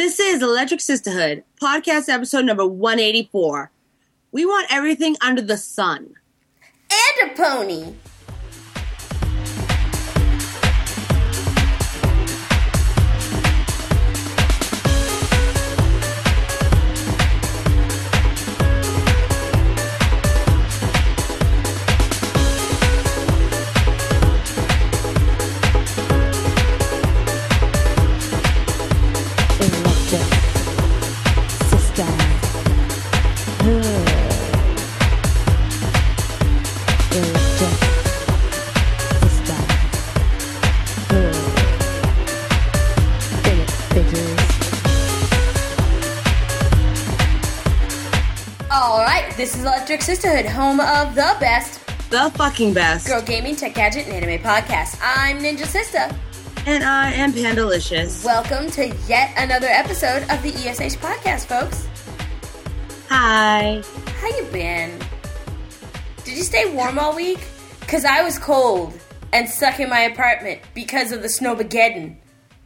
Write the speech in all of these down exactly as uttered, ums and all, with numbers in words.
This is Electric Sisterhood, podcast episode number one eighty-four. We want everything under the sun. And a pony. This is Electric Sisterhood, home of the best, the fucking best, girl gaming, tech gadget, and anime podcast. I'm Ninja Sista. And I am Pandalicious. Welcome to yet another episode of the E S H podcast, folks. Hi. How you been? Did you stay warm all week? Because I was cold and stuck in my apartment because of the snowmageddon.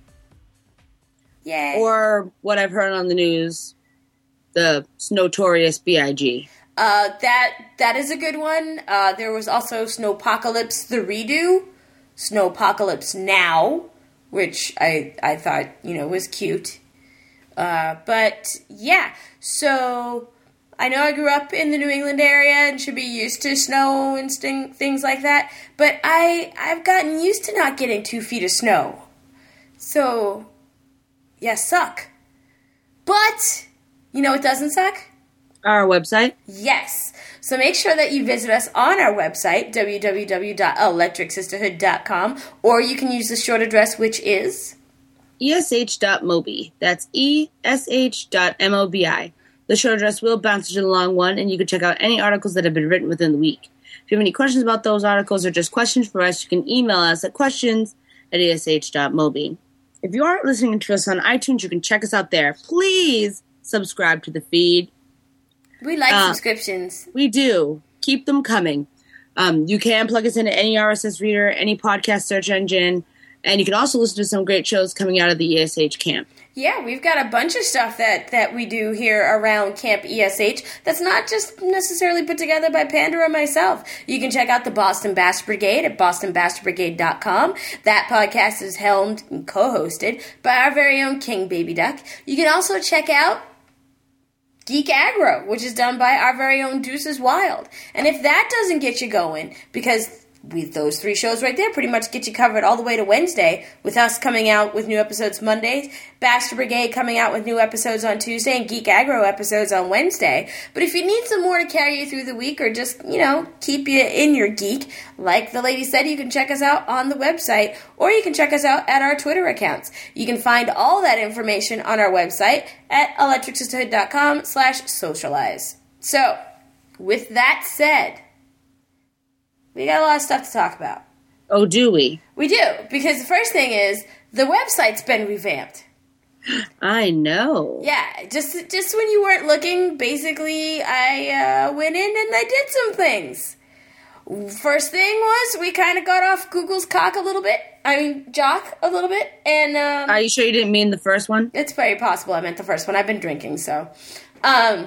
Yay. Or what I've heard on the news, the notorious B I G. Uh, that that is a good one. Uh, there was also Snowpocalypse the redo, Snowpocalypse Now, which I I thought, you know, was cute. Uh, but yeah, so I know I grew up in the New England area and should be used to snow and sting, things like that. But I I've gotten used to not getting two feet of snow. So yeah, suck. But you know what doesn't suck? Our website? Yes. So make sure that you visit us on our website, w w w dot electric sisterhood dot com, or you can use the short address, which is E S H dot mobi. That's E S H dot M O B I. The short address will bounce you to the long one, and you can check out any articles that have been written within the week. If you have any questions about those articles or just questions for us, you can email us at questions at E S H dot mobi. If you aren't listening to us on iTunes, you can check us out there. Please subscribe to the feed. We like uh, subscriptions. We do. Keep them coming. Um, you can plug us into any R S S reader, any podcast search engine, and you can also listen to some great shows coming out of the E S H camp. Yeah, we've got a bunch of stuff that, that we do here around Camp E S H that's not just necessarily put together by Panda or myself. You can check out the Boston Bastard Brigade at boston bastard brigade dot com. That podcast is helmed and co-hosted by our very own King Baby Duck. You can also check out Geek Aggro, which is done by our very own Deuces Wild. And if that doesn't get you going, because with those three shows right there pretty much get you covered all the way to Wednesday, with us coming out with new episodes Mondays, Bastard Brigade coming out with new episodes on Tuesday, and Geek Aggro episodes on Wednesday. But if you need some more to carry you through the week, or just, you know, keep you in your geek, like the lady said, you can check us out on the website, or you can check us out at our Twitter accounts. You can find all that information on our website at electric sisterhood dot com slash socialize. So, with that said, we got a lot of stuff to talk about. Oh, do we? We do, because the first thing is, the website's been revamped. I know. Yeah, just just when you weren't looking, basically, I uh, went in and I did some things. First thing was, we kind of got off Google's cock a little bit. I mean, jock a little bit. And um, are you sure you didn't mean the first one? It's very possible I meant the first one. I've been drinking, so. Um,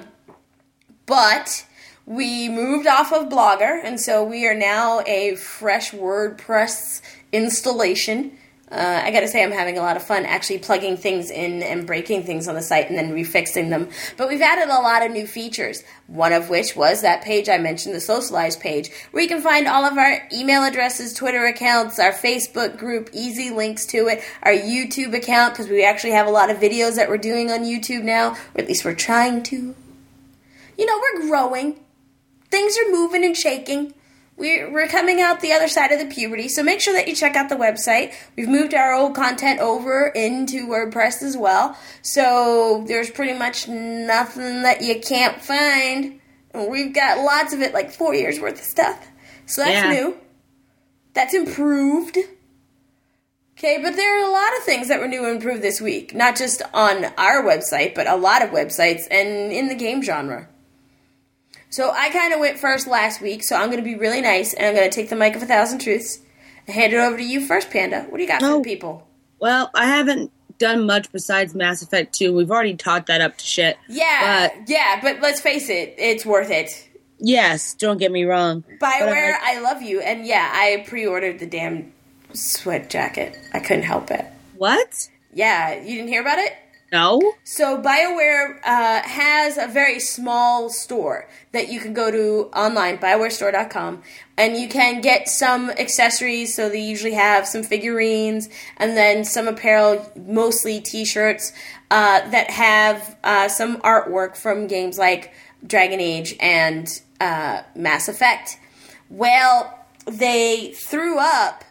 but we moved off of Blogger, and so we are now a fresh WordPress installation. Uh, I gotta say, I'm having a lot of fun actually plugging things in and breaking things on the site and then refixing them. But we've added a lot of new features, one of which was that page I mentioned, the Socialize page, where you can find all of our email addresses, Twitter accounts, our Facebook group, easy links to it, our YouTube account, because we actually have a lot of videos that we're doing on YouTube now, or at least we're trying to. You know, we're growing. Things are moving and shaking. We're, we're coming out the other side of the puberty, so make sure that you check out the website. We've moved our old content over into WordPress as well, so there's pretty much nothing that you can't find. We've got lots of it, like four years worth of stuff. So that's yeah. new. That's improved. Okay, but there are a lot of things that were new and improved this week. Not just on our website, but a lot of websites and in the game genre. So I kind of went first last week, so I'm going to be really nice, and I'm going to take the mic of a thousand truths and hand it over to you first, Panda. What do you got oh, for the people? Well, I haven't done much besides Mass Effect two. We've already taught that up to shit. Yeah, but, yeah, but let's face it, it's worth it. Yes, don't get me wrong. BioWare, like, I love you, and yeah, I pre-ordered the damn sweat jacket. I couldn't help it. What? Yeah, you didn't hear about it? No. So BioWare uh, has a very small store that you can go to online, bioware store dot com, and you can get some accessories. So they usually have some figurines and then some apparel, mostly T-shirts, uh, that have uh, some artwork from games like Dragon Age and uh, Mass Effect. Well, they threw up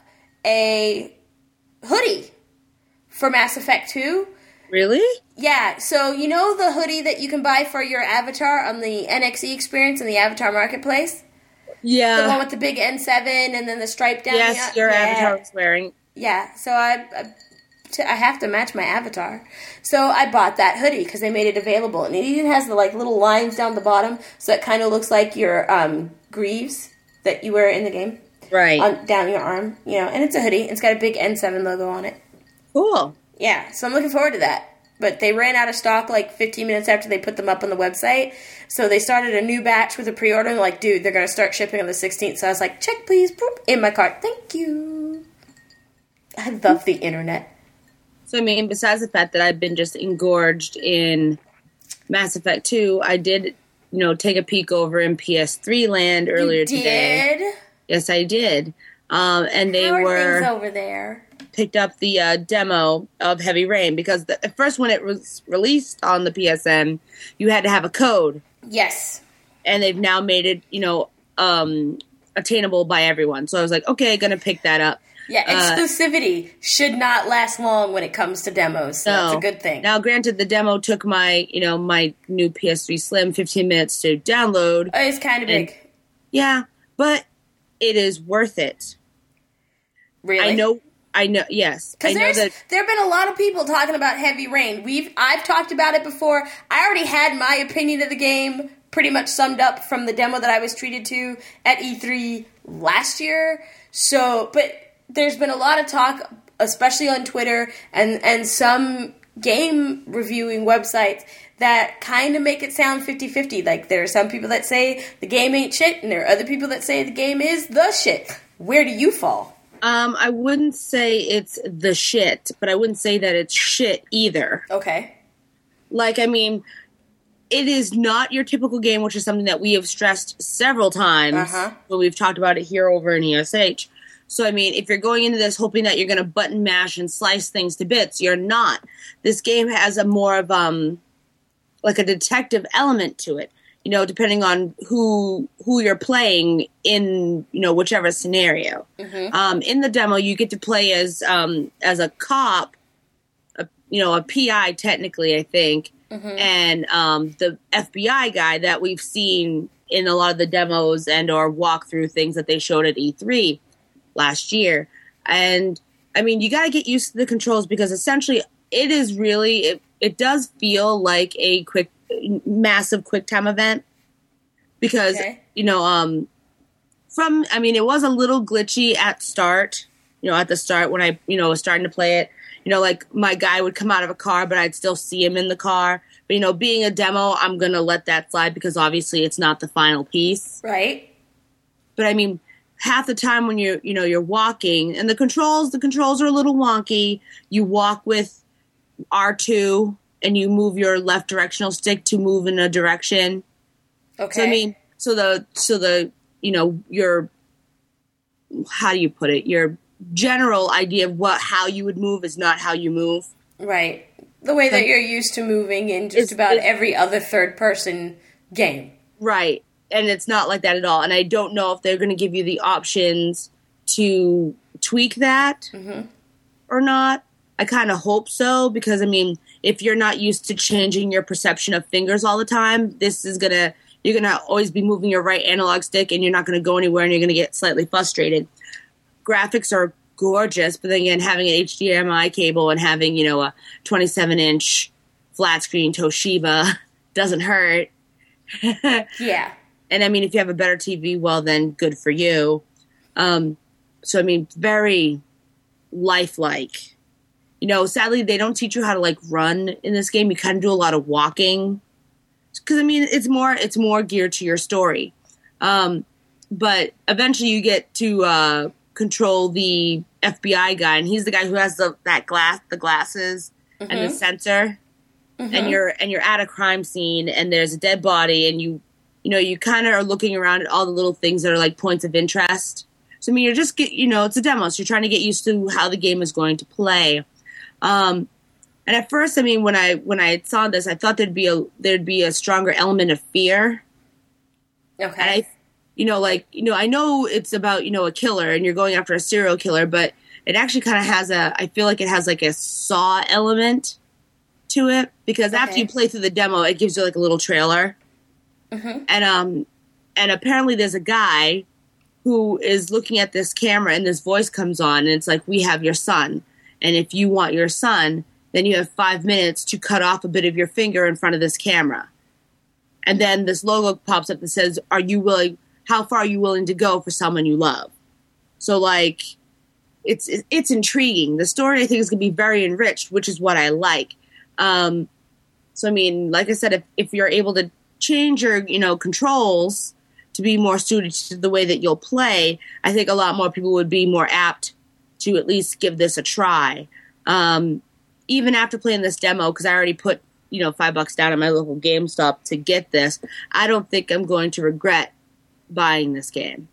a hoodie for Mass Effect two. Really? Yeah, so you know the hoodie that you can buy for your avatar on the N X E experience in the Avatar Marketplace? Yeah. The one with the big N seven and then the stripe down yes, the your yeah. avatar was wearing. Yeah, so I, I, t- I have to match my avatar. So I bought that hoodie because they made it available. And it even has the like little lines down the bottom, so it kind of looks like your um, greaves that you wear in the game. Right. On, down your arm, you know, and it's a hoodie. It's got a big N seven logo on it. Cool. Yeah, so I'm looking forward to that. But they ran out of stock like fifteen minutes after they put them up on the website. So they started a new batch with a pre-order. And like, dude, they're going to start shipping on the sixteenth. So I was like, check please, boop, in my cart. Thank you. I love the internet. So, I mean, besides the fact that I've been just engorged in Mass Effect two, I did, you know, take a peek over in P S three land earlier you did? today. Yes, I did. Um, and they How are were... things over there? Picked up the uh, demo of Heavy Rain because the, at first when it was released on the P S N, you had to have a code. Yes. And they've now made it, you know, um, attainable by everyone. So I was like, okay, gonna pick that up. Yeah, exclusivity uh, should not last long when it comes to demos. So no. That's a good thing. Now, granted, the demo took my, you know, my new P S three Slim fifteen minutes to download. Oh, it's kind of big. Yeah, but it is worth it. Really? I know. I know, yes. Because there have been a lot of people talking about Heavy Rain. We've I've talked about it before. I already had my opinion of the game pretty much summed up from the demo that I was treated to at E three last year. So, but there's been a lot of talk, especially on Twitter and, and some game reviewing websites that kind of make it sound fifty-fifty. Like, there are some people that say the game ain't shit, and there are other people that say the game is the shit. Where do you fall? Um, I wouldn't say it's the shit, but I wouldn't say that it's shit either. Okay. Like, I mean, it is not your typical game, which is something that we have stressed several times uh-huh. when we've talked about it here over in E S H. So, I mean, if you're going into this hoping that you're going to button mash and slice things to bits, you're not. This game has a more of, um, like a detective element to it. You know, depending on who who you're playing in, you know, whichever scenario. Mm-hmm. Um, in the demo, you get to play as um, as a cop, a, you know, a P I technically, I think, mm-hmm. and um, the F B I guy that we've seen in a lot of the demos and or walkthrough things that they showed at E three last year. And, I mean, you got to get used to the controls because essentially it is really, it, it does feel like a quick massive quick time event because okay. you know um from I mean it was a little glitchy at start you know at the start when I you know was starting to play it, you know like my guy would come out of a car but I'd still see him in the car, but you know being a demo I'm gonna let that slide because obviously it's not the final piece, right? But I mean half the time when you're you know you're walking and the controls the controls are a little wonky. You walk with R two and you move your left directional stick to move in a direction. Okay. So I mean, so the so the you know your how do you put it? Your general idea of what how you would move is not how you move. Right. The way that you're used to moving in just it's, about it's, every other third person game. Right. And it's not like that at all. And I don't know if they're going to give you the options to tweak that mm-hmm. or not. I kind of hope so because I mean, if you're not used to changing your perception of fingers all the time, this is going to, you're going to always be moving your right analog stick and you're not going to go anywhere and you're going to get slightly frustrated. Graphics are gorgeous, but then again, having an H D M I cable and having, you know, a twenty-seven inch flat screen Toshiba doesn't hurt. Yeah. And I mean, if you have a better T V, well, then good for you. Um, so, I mean, very lifelike. you know, sadly, they don't teach you how to, like, run in this game. You kind of do a lot of walking. Because, I mean, it's more it's more geared to your story. Um, but eventually you get to uh, control the F B I guy, and he's the guy who has the that glass, the glasses mm-hmm. and the sensor. Mm-hmm. And you're and you're at a crime scene, and there's a dead body, and you you know you kind of are looking around at all the little things that are like points of interest. So I mean, you're just get you know it's a demo, so you're trying to get used to how the game is going to play. Um, and at first, I mean, when I when I saw this, I thought there'd be a there'd be a stronger element of fear. Okay. And I, you know, like you know, I know it's about you know a killer, and you're going after a serial killer, but it actually kind of has a. I feel like it has like a Saw element to it, because okay. after you play through the demo, it gives you like a little trailer. Mm-hmm. And um, and apparently there's a guy who is looking at this camera, and this voice comes on, and it's like, "We have your son, and if you want your son, then you have five minutes to cut off a bit of your finger in front of this camera." And then this logo pops up that says, "Are you willing? How far are you willing to go for someone you love?" So like, it's it's intriguing. The story, I think, is going to be very enriched, which is what I like. Um, so, I mean, like I said, if, if you're able to change your, you know, controls to be more suited to the way that you'll play, I think a lot more people would be more apt to at least give this a try. Um, even after playing this demo, because I already put, you know, five bucks down at my local GameStop to get this, I don't think I'm going to regret buying this game.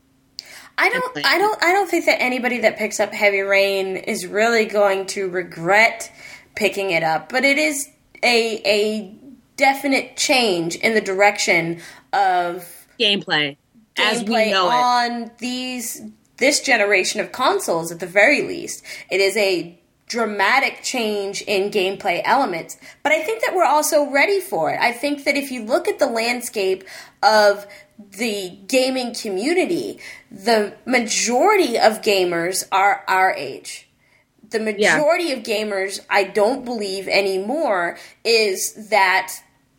I don't, I don't, I don't think that anybody that picks up Heavy Rain is really going to regret picking it up, but it is a a definite change in the direction of gameplay, as gameplay we know on it. these this generation of consoles. At the very least, it is a dramatic change in gameplay elements, but I think that we're also ready for it. I think that if you look at the landscape of the gaming community, the majority of gamers are our age. The majority yeah. of gamers, I don't believe anymore, is that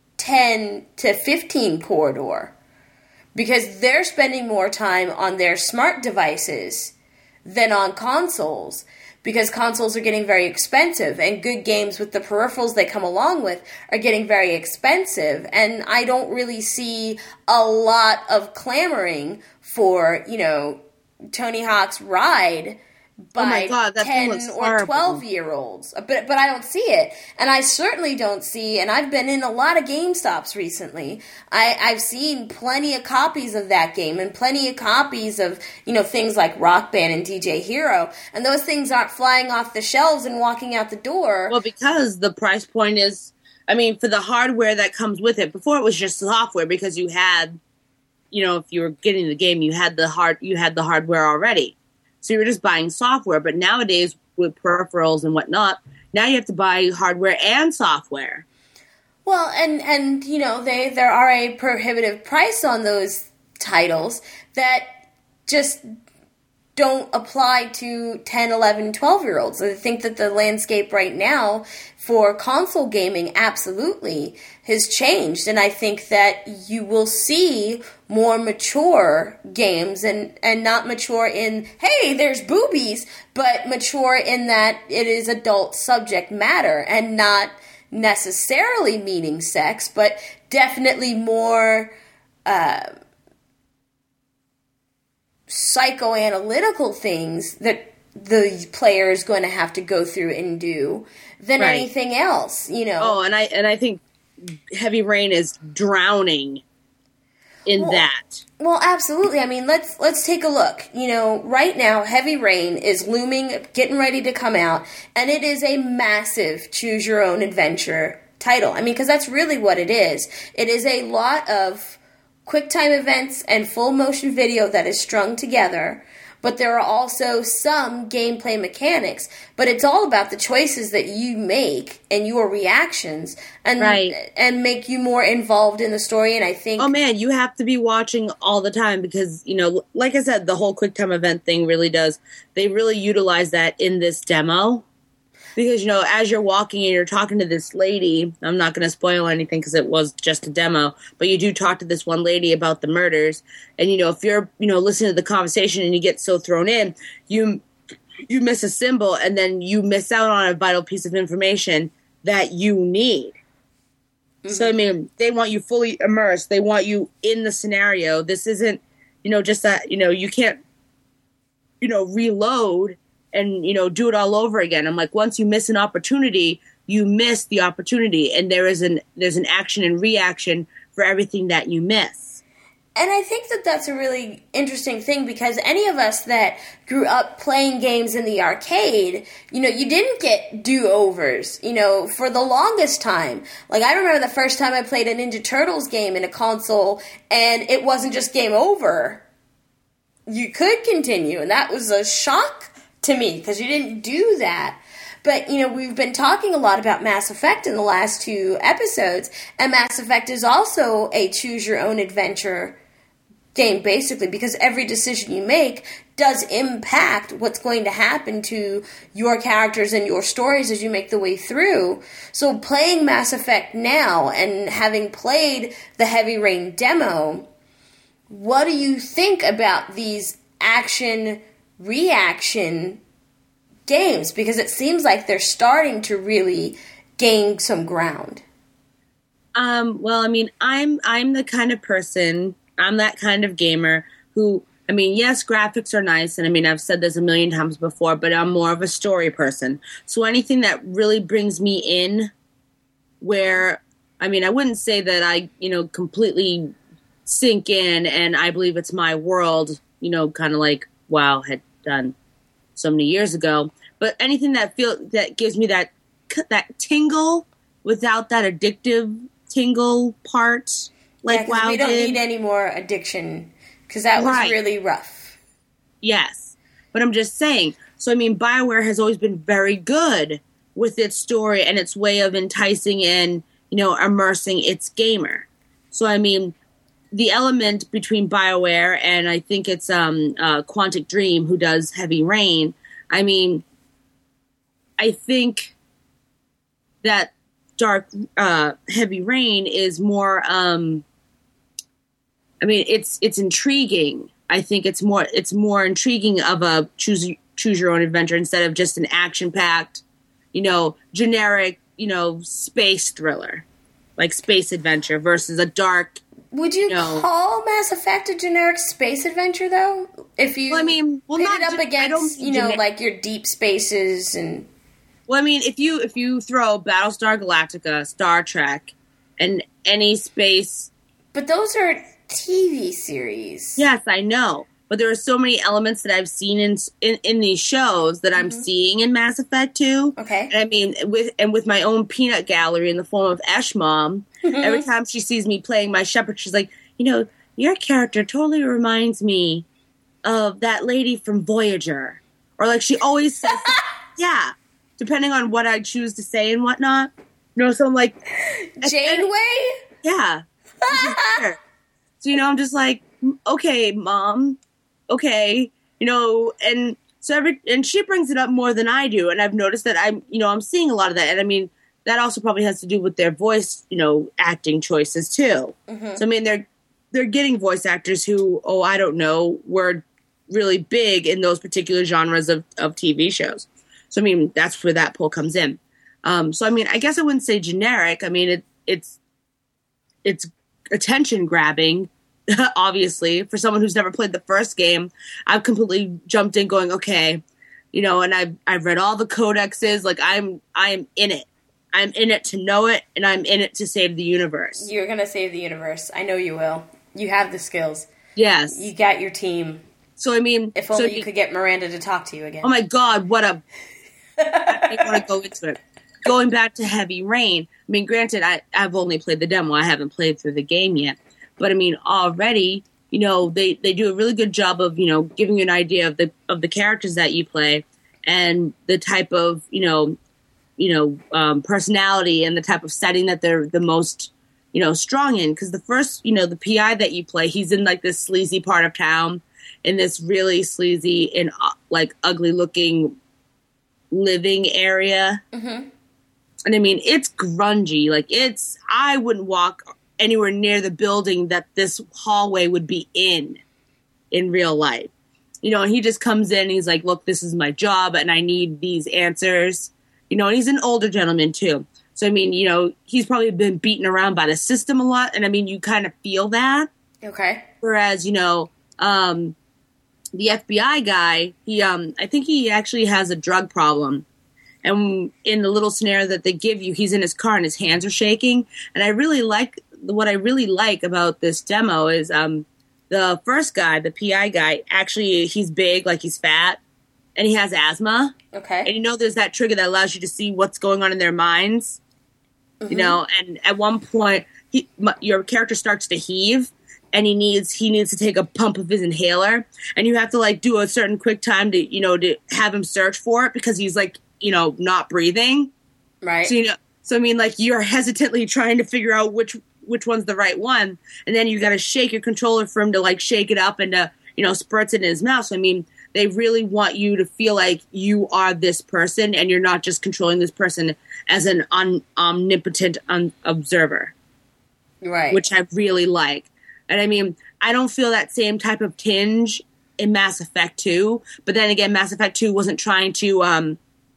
ten to fifteen corridor. Because they're spending more time on their smart devices than on consoles. Because consoles are getting very expensive, and good games with the peripherals they come along with are getting very expensive. And I don't really see a lot of clamoring for, you know, Tony Hawk's Ride by oh my God, that ten looks or horrible. twelve year olds. But but I don't see it. And I certainly don't see, and I've been in a lot of GameStops recently. I, I've seen plenty of copies of that game and plenty of copies of, you know, things like Rock Band and D J Hero. And those things aren't flying off the shelves and walking out the door. Well, because the price point is, I mean, for the hardware that comes with it. Before it was just software, because you had, you know, if you were getting the game, you had the hard, you had the hardware already. So you were just buying software. But nowadays, with peripherals and whatnot, now you have to buy hardware and software. Well, and, and you know, they there are a prohibitive price on those titles that just don't apply to ten, eleven, twelve-year-olds. I think that the landscape right now for console gaming absolutely has changed, and I think that you will see more mature games, and, and not mature in, hey, there's boobies, but mature in that it is adult subject matter, and not necessarily meaning sex, but definitely more uh, psychoanalytical things that the player is going to have to go through and do than right. anything else, you know. Oh, and I and I think Heavy Rain is drowning in well, that. Well, absolutely. I mean, let's let's take a look. You know, right now, Heavy Rain is looming, getting ready to come out, and it is a massive choose-your-own-adventure title. I mean, because that's really what it is. It is a lot of QuickTime events and full-motion video that is strung together, but there are also some gameplay mechanics. But it's all about the choices that you make and your reactions, and right. and make you more involved in the story. And I think, oh man, you have to be watching all the time because, you know, like I said, the whole QuickTime event thing really does. They really utilize that in this demo. Because, you know, as you're walking and you're talking to this lady, I'm not going to spoil anything because it was just a demo, but you do talk to this one lady about the murders. And, you know, if you're, you know, listening to the conversation and you get so thrown in, you you miss a symbol and then you miss out on a vital piece of information that you need. Mm-hmm. So, I mean, they want you fully immersed. They want you in the scenario. This isn't, you know, just that, you know, you can't, you know, reload and, you know, do it all over again. I'm like, once you miss an opportunity, you miss the opportunity. And there is an, there's an action and reaction for everything that you miss. And I think that that's a really interesting thing because any of us that grew up playing games in the arcade, you know, you didn't get do-overs, you know, for the longest time. Like, I remember the first time I played a Ninja Turtles game in a console, and it wasn't just game over. You could continue, and that was a shock to me because you didn't do that. But, you know, we've been talking a lot about Mass Effect in the last two episodes, and Mass Effect is also a choose-your-own-adventure game, basically, because every decision you make does impact what's going to happen to your characters and your stories as you make the way through. So playing Mass Effect now and having played the Heavy Rain demo, what do you think about these action-reaction games? Because it seems like they're starting to really gain some ground. Um, well, I mean, I'm I'm the kind of person... I'm that kind of gamer who, I mean, yes, graphics are nice, and I mean, I've said this a million times before, but I'm more of a story person. So anything that really brings me in where, I mean, I wouldn't say that I, you know, completely sink in and I believe it's my world, you know, kind of like WoW had done so many years ago, but anything that feel that gives me that that tingle without that addictive tingle part. Like, yeah, wow, we don't did. need any more addiction, because that was right. really rough. Yes. But I'm just saying, so I mean, BioWare has always been very good with its story and its way of enticing and, you know, immersing its gamer. So, I mean, the element between BioWare and I think it's um, uh, Quantic Dream, who does Heavy Rain, I mean, I think that Dark uh, Heavy Rain is more... Um, I mean, it's it's intriguing. I think it's more it's more intriguing of a choose choose your own adventure instead of just an action packed, you know, generic, you know, space thriller, like space adventure versus a dark. Would you, you know, call Mass Effect a generic space adventure though? If you, well, I mean, well, pit not it up ge- against, you know, gener- like your deep spaces and. Well, I mean, if you if you throw Battlestar Galactica, Star Trek, and any space, but those are T V series. Yes, I know. But there are so many elements that I've seen in in, in these shows that mm-hmm. I'm seeing in Mass Effect two. Okay. And I mean, with and with my own peanut gallery in the form of Esh Mom, every time she sees me playing my Shepard, she's like, you know, your character totally reminds me of that lady from Voyager. Or like she always says, yeah, depending on what I choose to say and whatnot. You know, so I'm like... Janeway? Yeah. So, you know, I'm just like, okay, Mom, okay, you know, and so every, and she brings it up more than I do, and I've noticed that I'm, you know, I'm seeing a lot of that, and I mean, that also probably has to do with their voice, you know, acting choices too. Mm-hmm. So, I mean, they're, they're getting voice actors who, oh, I don't know, were really big in those particular genres of, of T V shows. So, I mean, that's where that pull comes in. Um, so, I mean, I guess I wouldn't say generic. I mean, it, it's, it's attention grabbing, obviously, for someone who's never played the first game. I've completely jumped in going, okay, you know, and I've, I've read all the codexes. Like, I'm, I'm in it. I'm in it to know it, and I'm in it to save the universe. You're going to save the universe. I know you will. You have the skills. Yes. You got your team. So, I mean... If only so, you could get Miranda to talk to you again. Oh, my God, what a... I don't want to go into it. Going back to Heavy Rain, I mean, granted, I, I've only played the demo. I haven't played through the game yet. But, I mean, already, you know, they, they do a really good job of, you know, giving you an idea of the of the characters that you play and the type of, you know, you know, um, personality and the type of setting that they're the most, you know, strong in. Because the first, you know, the P I that you play, he's in, like, this sleazy part of town in this really sleazy and, uh, like, ugly-looking living area. Mm-hmm. And I mean, it's grungy. Like, it's, I wouldn't walk anywhere near the building that this hallway would be in, in real life. You know, and he just comes in and he's like, look, this is my job and I need these answers. You know, and he's an older gentleman too. So, I mean, you know, he's probably been beaten around by the system a lot. And I mean, you kind of feel that. Okay. Whereas, you know, um, the F B I guy, he, um, I think he actually has a drug problem. And in the little scenario that they give you, he's in his car and his hands are shaking. And I really like, what I really like about this demo is um, the first guy, the P I guy, actually, he's big, like he's fat, and he has asthma. Okay. And you know there's that trigger that allows you to see what's going on in their minds. Mm-hmm. You know, and at one point, he, your character starts to heave. And he needs he needs to take a pump of his inhaler, and you have to like do a certain quick time to you know to have him search for it because he's like you know not breathing. Right. So you know, so I mean, like you're hesitantly trying to figure out which which one's the right one, and then you got to shake your controller for him to like shake it up and to you know spurts it in his mouth. So I mean, they really want you to feel like you are this person, and you're not just controlling this person as an un- omnipotent un- observer. Right. Which I really like. And I mean, I don't feel that same type of tinge in Mass Effect two. But then again, Mass Effect two wasn't trying to um,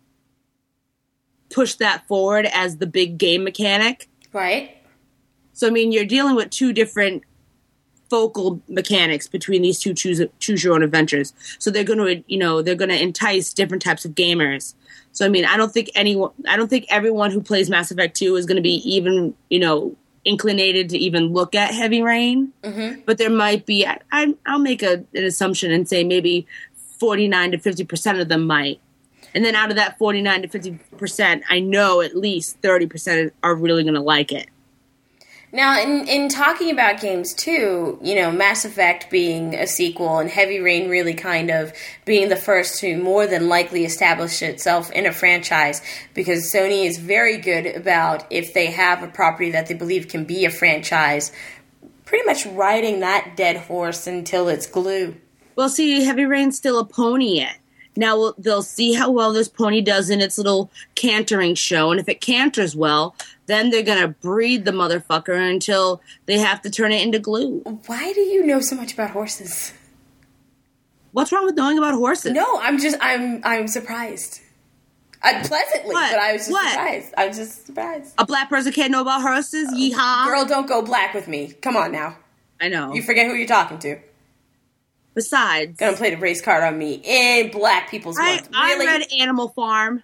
push that forward as the big game mechanic. Right. So, I mean, you're dealing with two different focal mechanics between these two choose, choose your own adventures. So they're going to, you know, they're going to entice different types of gamers. So, I mean, I don't think anyone, I don't think everyone who plays Mass Effect two is going to be even, you know, inclinated to even look at Heavy Rain, mm-hmm. but there might be. I, I, I'll make a, an assumption and say maybe forty-nine to fifty percent of them might, and then out of that forty-nine to fifty percent, I know at least thirty percent are really going to like it. Now, in, in talking about games, too, you know, Mass Effect being a sequel and Heavy Rain really kind of being the first to more than likely establish itself in a franchise, because Sony is very good about, if they have a property that they believe can be a franchise, pretty much riding that dead horse until it's glue. Well, see, Heavy Rain's still a pony yet. Now, they'll see how well this pony does in its little cantering show, and if it canters well, then they're going to breed the motherfucker until they have to turn it into glue. Why do you know so much about horses? What's wrong with knowing about horses? No, I'm just, I'm I'm surprised. I, pleasantly, what? but I was just what? surprised. I was just surprised. A black person can't know about horses? Yeehaw. Girl, don't go black with me. Come on now. I know. You forget who you're talking to. Besides, gonna play the race card on me in Black People's I, Month. Really? I read Animal Farm.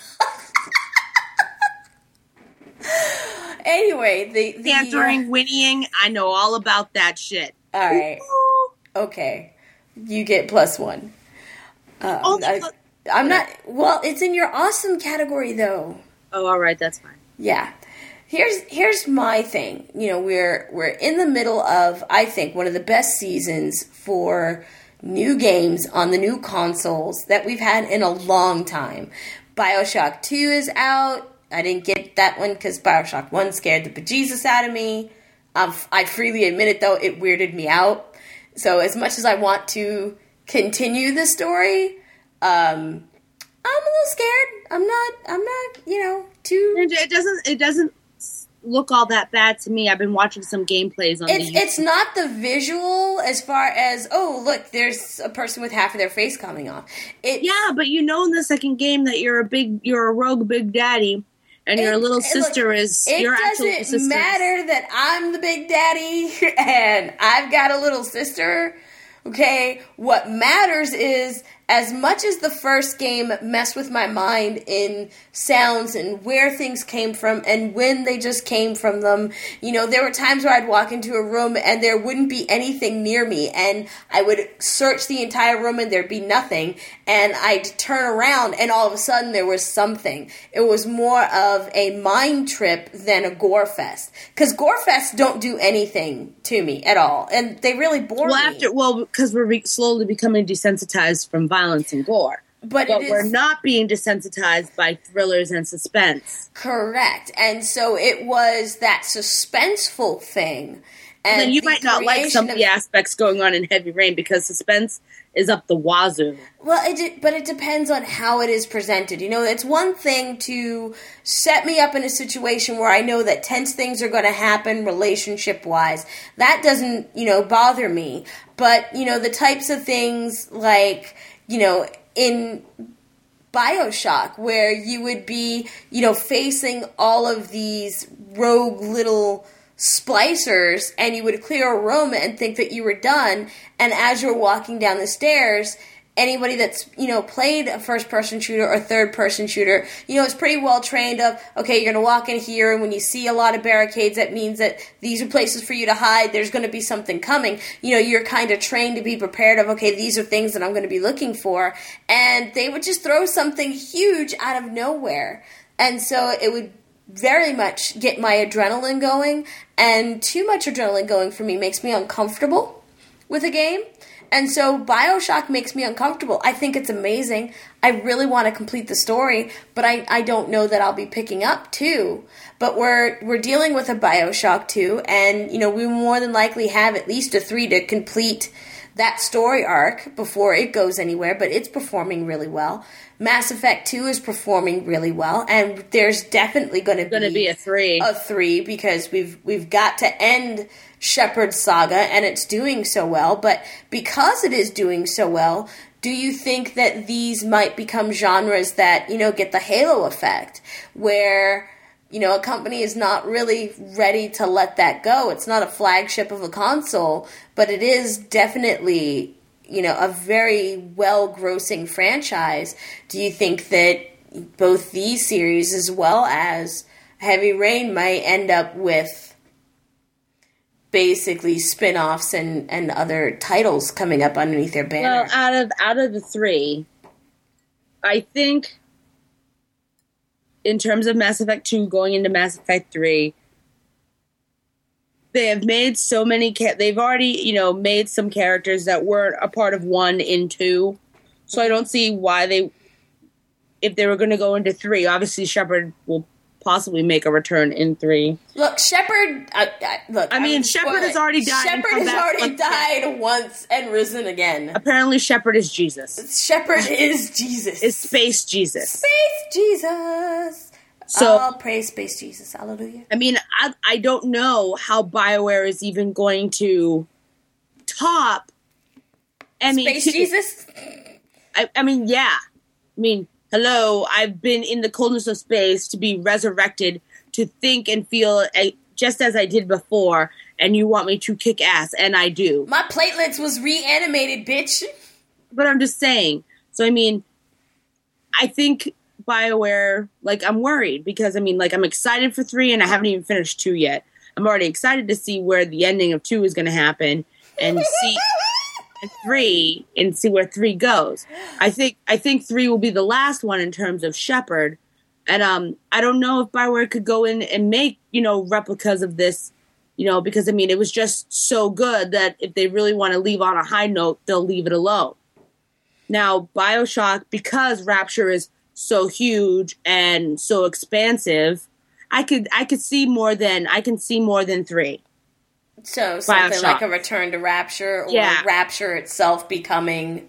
Anyway, the, the cantering, uh, whinnying, I know all about that shit. All right, Ooh. Okay, you get plus one. Um, oh, I, I'm not. Well, it's in your awesome category though. Oh, all right, that's fine. Yeah. Here's here's my thing. You know, we're we're in the middle of, I think, one of the best seasons for new games on the new consoles that we've had in a long time. BioShock two is out. I didn't get that one because BioShock one scared the bejesus out of me. Um, I freely admit it, though, it weirded me out. So as much as I want to continue the story, um, I'm a little scared. I'm not, I'm not, you know, too... It doesn't, it doesn't look all that bad to me. I've been watching some gameplays on it's, the it's not the visual as far as, oh, look, there's a person with half of their face coming off. It's, yeah, but you know in the second game that you're a big, you're a rogue big daddy, and it, your little sister look, is your actual sister. It doesn't matter that I'm the big daddy and I've got a little sister. Okay, what matters is, as much as the first game messed with my mind in sounds and where things came from and when they just came from them, you know, there were times where I'd walk into a room and there wouldn't be anything near me, and I would search the entire room and there'd be nothing, and I'd turn around and all of a sudden there was something. It was more of a mind trip than a gore fest, because gore fests don't do anything to me at all, and they really bore well, me. After, well, because we're re- slowly becoming desensitized from violence and gore. But, but it is, we're not being desensitized by thrillers and suspense. Correct. And so it was that suspenseful thing. And then you the might not like some of the of, aspects going on in Heavy Rain, because suspense is up the wazoo. Well, it de- but it depends on how it is presented. You know, it's one thing to set me up in a situation where I know that tense things are going to happen relationship-wise. That doesn't, you know, bother me. But, you know, the types of things like, you know, in BioShock, where you would be, you know, facing all of these rogue little splicers, and you would clear a room and think that you were done, and as you're walking down the stairs, anybody that's, you know, played a first-person shooter or third-person shooter, you know, is pretty well trained of, okay, you're going to walk in here, and when you see a lot of barricades, that means that these are places for you to hide, there's going to be something coming. You know, you're kind of trained to be prepared of, okay, these are things that I'm going to be looking for, and they would just throw something huge out of nowhere. And so it would very much get my adrenaline going, and too much adrenaline going for me makes me uncomfortable with a game. And so BioShock makes me uncomfortable. I think it's amazing. I really want to complete the story, but I, I don't know that I'll be picking up two. But we're we're dealing with a BioShock two, and you know, we more than likely have at least a three to complete that story arc before it goes anywhere, but it's performing really well. Mass Effect two is performing really well, and there's definitely going to be, gonna be a three. A three because we've we've got to end Shepard's saga, and it's doing so well. But because it is doing so well, do you think that these might become genres that, you know, get the halo effect, where, you know, a company is not really ready to let that go? It's not a flagship of a console, but it is definitely, you know, a very well-grossing franchise. Do you think that both these series as well as Heavy Rain might end up with basically spin-offs and, and other titles coming up underneath their banner? Well, out of out of the three, I think in terms of Mass Effect two going into Mass Effect three, they have made so many, ca- they've already, you know, made some characters that weren't a part of one in two. So I don't see why they, if they were going to go into three, obviously Shepard will possibly make a return in three. Look, Shepard, uh, uh, look. I mean, I'm Shepard has already died. Shepard has already died once and risen again. Apparently Shepard is Jesus. Shepard is Jesus. Is Space Jesus. Space Jesus. So, I'll praise Space Jesus. Hallelujah. I mean, I, I don't know how BioWare is even going to top M E T. Space Jesus? I, I mean, yeah. I mean, hello, I've been in the coldness of space to be resurrected, to think and feel a, just as I did before, and you want me to kick ass, and I do. My platelets was reanimated, bitch. But I'm just saying. So, I mean, I think BioWare, like, I'm worried because, I mean, like, I'm excited for three and I haven't even finished two yet. I'm already excited to see where the ending of two is going to happen and see three and see where three goes. I think I think three will be the last one in terms of Shepard. And um, I don't know if BioWare could go in and make, you know, replicas of this, you know, because, I mean, it was just so good that if they really want to leave on a high note, they'll leave it alone. Now, BioShock, because Rapture is so huge and so expansive, I could I could see more than I can see more than three. So something BioShock. like a return to Rapture, or Yeah. Rapture itself becoming,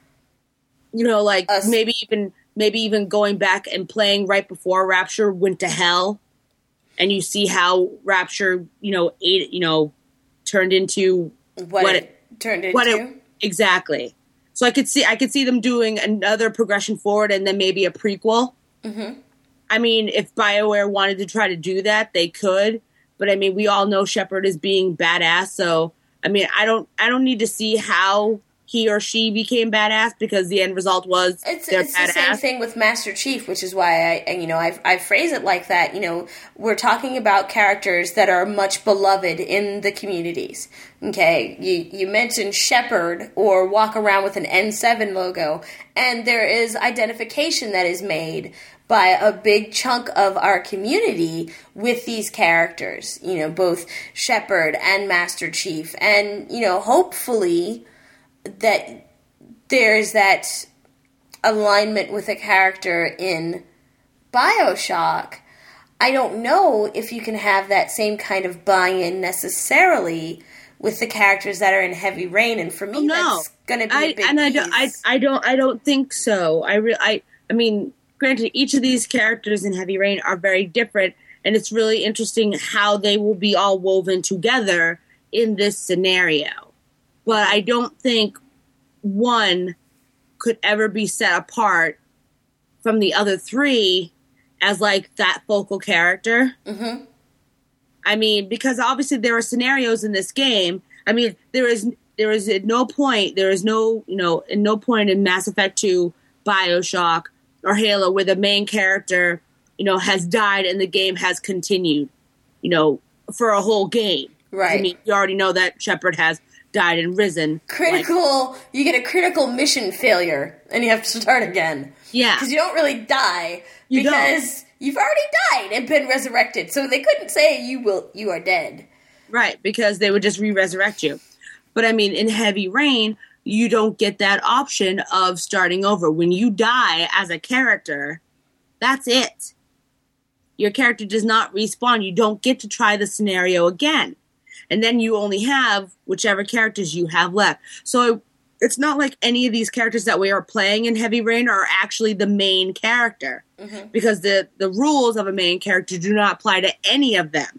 you know, like Us. maybe even maybe even going back and playing right before Rapture went to hell, and you see how Rapture, you know, ate, you know, turned into what, what it, it turned into. what it exactly. So I could see I could see them doing another progression forward and then maybe a prequel. Mm-hmm. I mean, if BioWare wanted to try to do that, they could. But I mean, we all know Shepard is being badass. So I mean, I don't I don't need to see how he or she became badass because the end result was It's, they're it's badass. the same thing with Master Chief, which is why I, and, you know, I, I phrase it like that. You know, we're talking about characters that are much beloved in the communities. Okay, you you mentioned Shepard or walk around with an N seven logo, and there is identification that is made by a big chunk of our community with these characters. You know, both Shepard and Master Chief, and you know, hopefully that there's that alignment with a character in BioShock. I don't know if you can have that same kind of buy-in necessarily with the characters that are in Heavy Rain, and for me, oh, no. that's going to be I, a big and I piece. don't, I, I don't, I don't think so. I, re- I, I mean, granted, each of these characters in Heavy Rain are very different, and it's really interesting how they will be all woven together in this scenario. But I don't think one could ever be set apart from the other three as like that focal character. Mm-hmm. I mean, because obviously there are scenarios in this game. I mean, there is there is at no point, there is no, you know, in no point in Mass Effect two, BioShock, or Halo where the main character, you know, has died and the game has continued, you know, for a whole game. Right. I mean, you already know that Shepard has died and risen. Critical, like, you get a critical mission failure and you have to start again. Yeah. Because you don't really die You because don't. you've already died and been resurrected. So they couldn't say you will you are dead. Right, because they would just re-resurrect you. But I mean, in Heavy Rain, you don't get that option of starting over. When you die as a character, that's it. Your character does not respawn. You don't get to try the scenario again. And then you only have whichever characters you have left. So it's not like any of these characters that we are playing in Heavy Rain are actually the main character. Mm-hmm. Because the, the rules of a main character do not apply to any of them.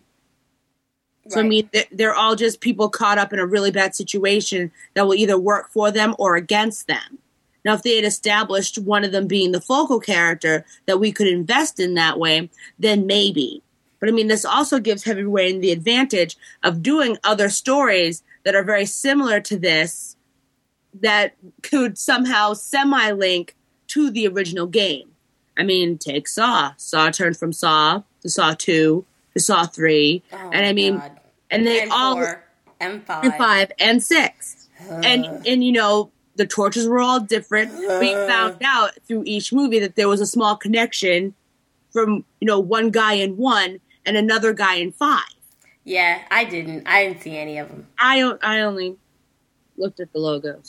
So, right. I mean, they're all just people caught up in a really bad situation that will either work for them or against them. Now, if they had established one of them being the focal character that we could invest in that way, then maybe. But, I mean, this also gives Heavy Rain the advantage of doing other stories that are very similar to this that could somehow semi-link to the original game. I mean, take Saw. Saw turned from Saw to Saw two. Saw three, oh and I mean, God. and they M all four, M five, and five and six, uh. and and you know the torches were all different. Uh. We found out through each movie that there was a small connection from you know one guy in one and another guy in five. Yeah, I didn't. I didn't see any of them. I don't. I only looked at the logos.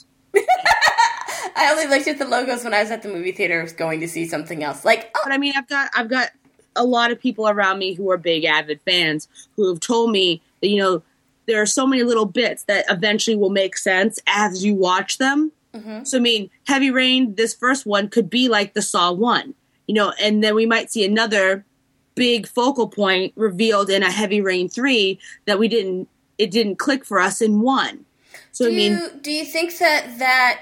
I only looked at the logos when I was at the movie theater going to see something else. Like, oh. But I mean, I've got I've got. a lot of people around me who are big avid fans who have told me that, you know, there are so many little bits that eventually will make sense as you watch them. Mm-hmm. So, I mean, Heavy Rain, this first one could be like the Saw one, you know, and then we might see another big focal point revealed in a Heavy Rain three that we didn't, it didn't click for us in one. So, do I mean, you, do you think that that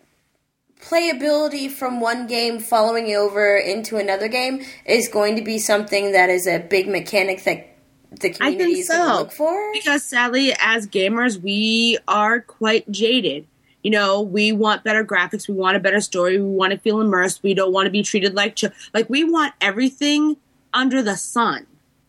playability from one game following over into another game is going to be something that is a big mechanic that the community is so. going to look for? Because sadly, as gamers, we are quite jaded. You know, we want better graphics, we want a better story, we want to feel immersed, we don't want to be treated like ch- like we want everything under the sun.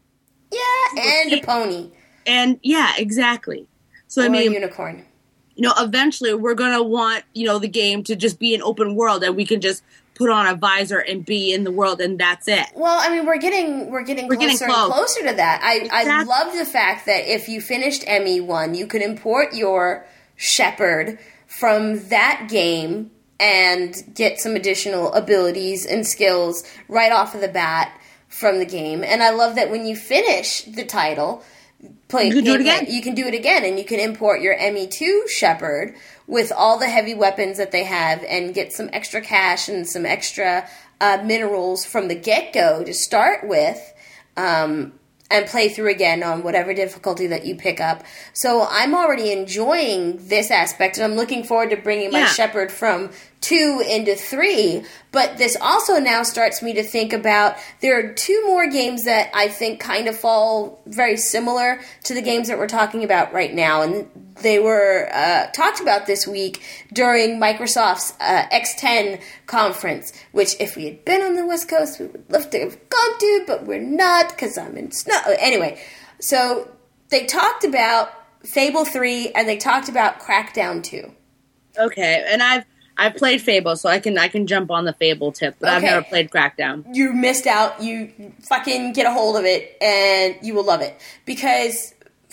Yeah, and a pony. And yeah, exactly. So or I mean, a unicorn. You know, eventually we're going to want, you know, the game to just be an open world and we can just put on a visor and be in the world and that's it. Well, I mean, we're getting we're getting we're closer getting and closer to that. I, exactly. I love the fact that if you finished M E one, you could import your Shepard from that game and get some additional abilities and skills right off of the bat from the game. And I love that when you finish the title, play, you can do it again. You can do it again, and you can import your M E two Shepard with all the heavy weapons that they have and get some extra cash and some extra uh, minerals from the get-go to start with, um, and play through again on whatever difficulty that you pick up. So I'm already enjoying this aspect, and I'm looking forward to bringing my yeah. Shepard from two into three. But this also now starts me to think about, there are two more games that I think kind of fall very similar to the games that we're talking about right now, and they were uh, talked about this week during Microsoft's uh, X ten conference, which if we had been on the West Coast, we would love to have gone to, but we're not because I'm in snow. Anyway, so they talked about Fable three and they talked about Crackdown two. Okay, and I've I've played Fable, so I can I can jump on the Fable tip, but okay. I've never played Crackdown. You missed out. You fucking get a hold of it, and you will love it. Because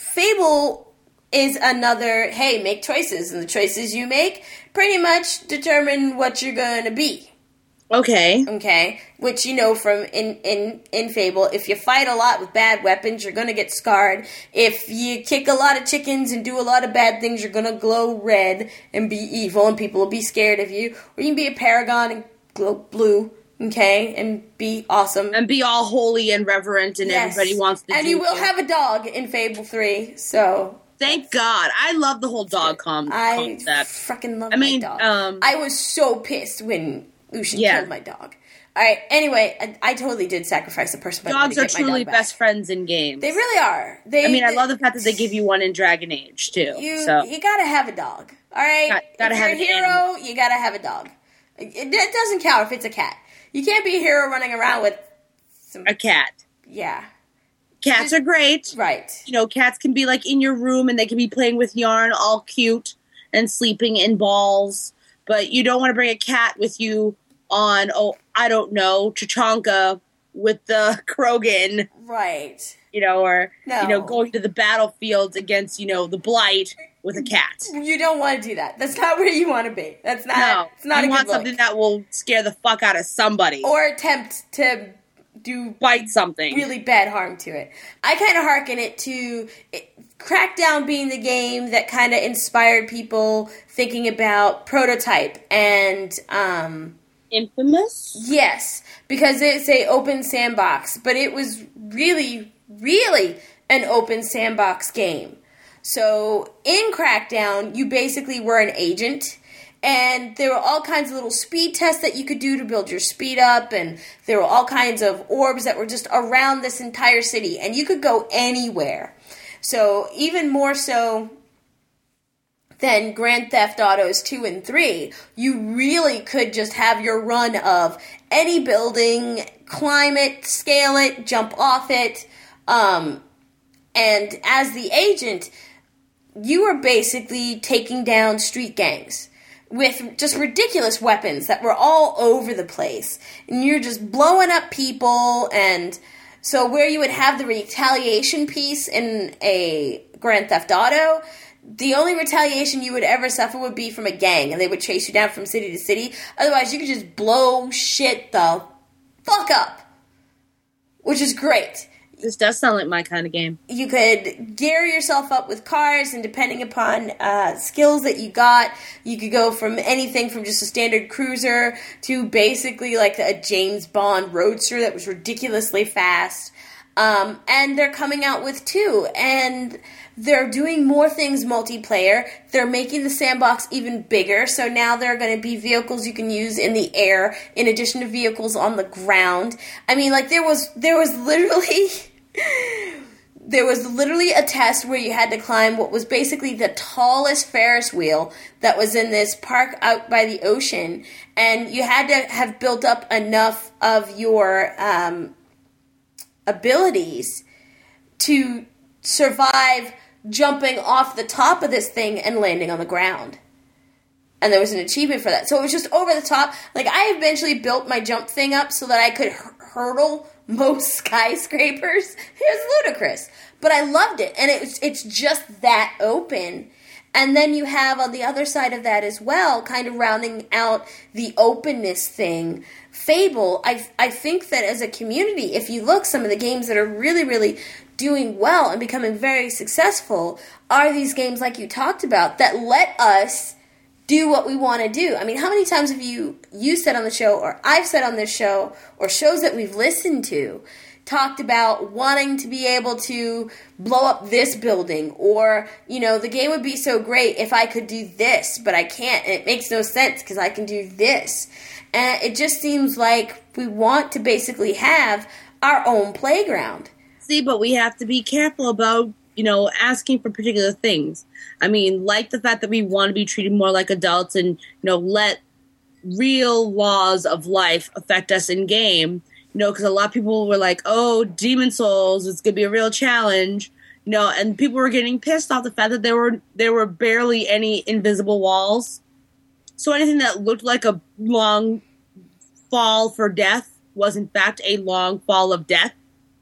Fable is another, hey, make choices, and the choices you make pretty much determine what you're going to be. Okay. Okay, which you know from in, in, in Fable, if you fight a lot with bad weapons, you're gonna get scarred. If you kick a lot of chickens and do a lot of bad things, you're gonna glow red and be evil, and people will be scared of you. Or you can be a paragon and glow blue, okay, and be awesome. And be all holy and reverent, and yes. everybody wants to and do you will it. have a dog in Fable three, so... Thank God. I love the whole dog com- I concept. I fucking love I mean, my dog. Um, I was so pissed when Lucian yeah. killed my dog. All right. Anyway, I, I totally did sacrifice a person. Dogs are to get truly my dog best back. friends in games. They really are. They. I mean, they, I love the fact that they give you one in Dragon Age too. You so. you gotta have a dog. All right. Got, gotta if have you're a an hero, animal. you gotta have a dog. It, it doesn't count if it's a cat. You can't be a hero running around with some a cat. Yeah. Cats are great. Right. You know, cats can be like in your room and they can be playing with yarn, all cute and sleeping in balls. But you don't want to bring a cat with you on, oh, I don't know, Chachanka with the Krogan. Right. You know, or, no. you know, going to the battlefields against, you know, the Blight with a cat. You don't want to do that. That's not where you want to be. That's not, no, it's not you a want good something look. that will scare the fuck out of somebody. Or attempt to do bite something. Really bad harm to it. I kind of hearken it to it, Crackdown being the game that kind of inspired people thinking about Prototype and um, Infamous? Yes, because it's a open sandbox, but it was really, really an open sandbox game. So in Crackdown, you basically were an agent. And there were all kinds of little speed tests that you could do to build your speed up, and there were all kinds of orbs that were just around this entire city, and you could go anywhere. So even more so than Grand Theft Autos two and three, you really could just have your run of any building, climb it, scale it, jump off it, um, and as the agent, you were basically taking down street gangs with just ridiculous weapons that were all over the place. And you're just blowing up people, and so where you would have the retaliation piece in a Grand Theft Auto, the only retaliation you would ever suffer would be from a gang, and they would chase you down from city to city. Otherwise, you could just blow shit the fuck up, which is great. This does sound like my kind of game. You could gear yourself up with cars, and depending upon uh, skills that you got, you could go from anything from just a standard cruiser to basically like a James Bond roadster that was ridiculously fast. Um, and they're coming out with two, and they're doing more things multiplayer. They're making the sandbox even bigger, so now there are going to be vehicles you can use in the air in addition to vehicles on the ground. I mean, like there was there was literally there was literally a test where you had to climb what was basically the tallest Ferris wheel that was in this park out by the ocean, and you had to have built up enough of your um, abilities to survive jumping off the top of this thing and landing on the ground. And there was an achievement for that. So it was just over the top. Like, I eventually built my jump thing up so that I could h- hurdle most skyscrapers. It was ludicrous. But I loved it. And it was, it's just that open. And then you have on the other side of that as well, kind of rounding out the openness thing, Fable. I, I think that as a community, if you look, some of the games that are really, really doing well and becoming very successful are these games like you talked about that let us do what we want to do. I mean, how many times have you you said on the show, or I've said on this show, or shows that we've listened to, talked about wanting to be able to blow up this building, or, you know, the game would be so great if I could do this, but I can't, and it makes no sense because I can do this. And it just seems like we want to basically have our own playground. See, but we have to be careful about, you know, asking for particular things. I mean, like the fact that we want to be treated more like adults and, you know, let real laws of life affect us in game. You know, because a lot of people were like, oh, Demon Souls, it's going to be a real challenge. You know, and people were getting pissed off the fact that there were there were barely any invisible walls. So anything that looked like a long fall for death was, in fact, a long fall of death.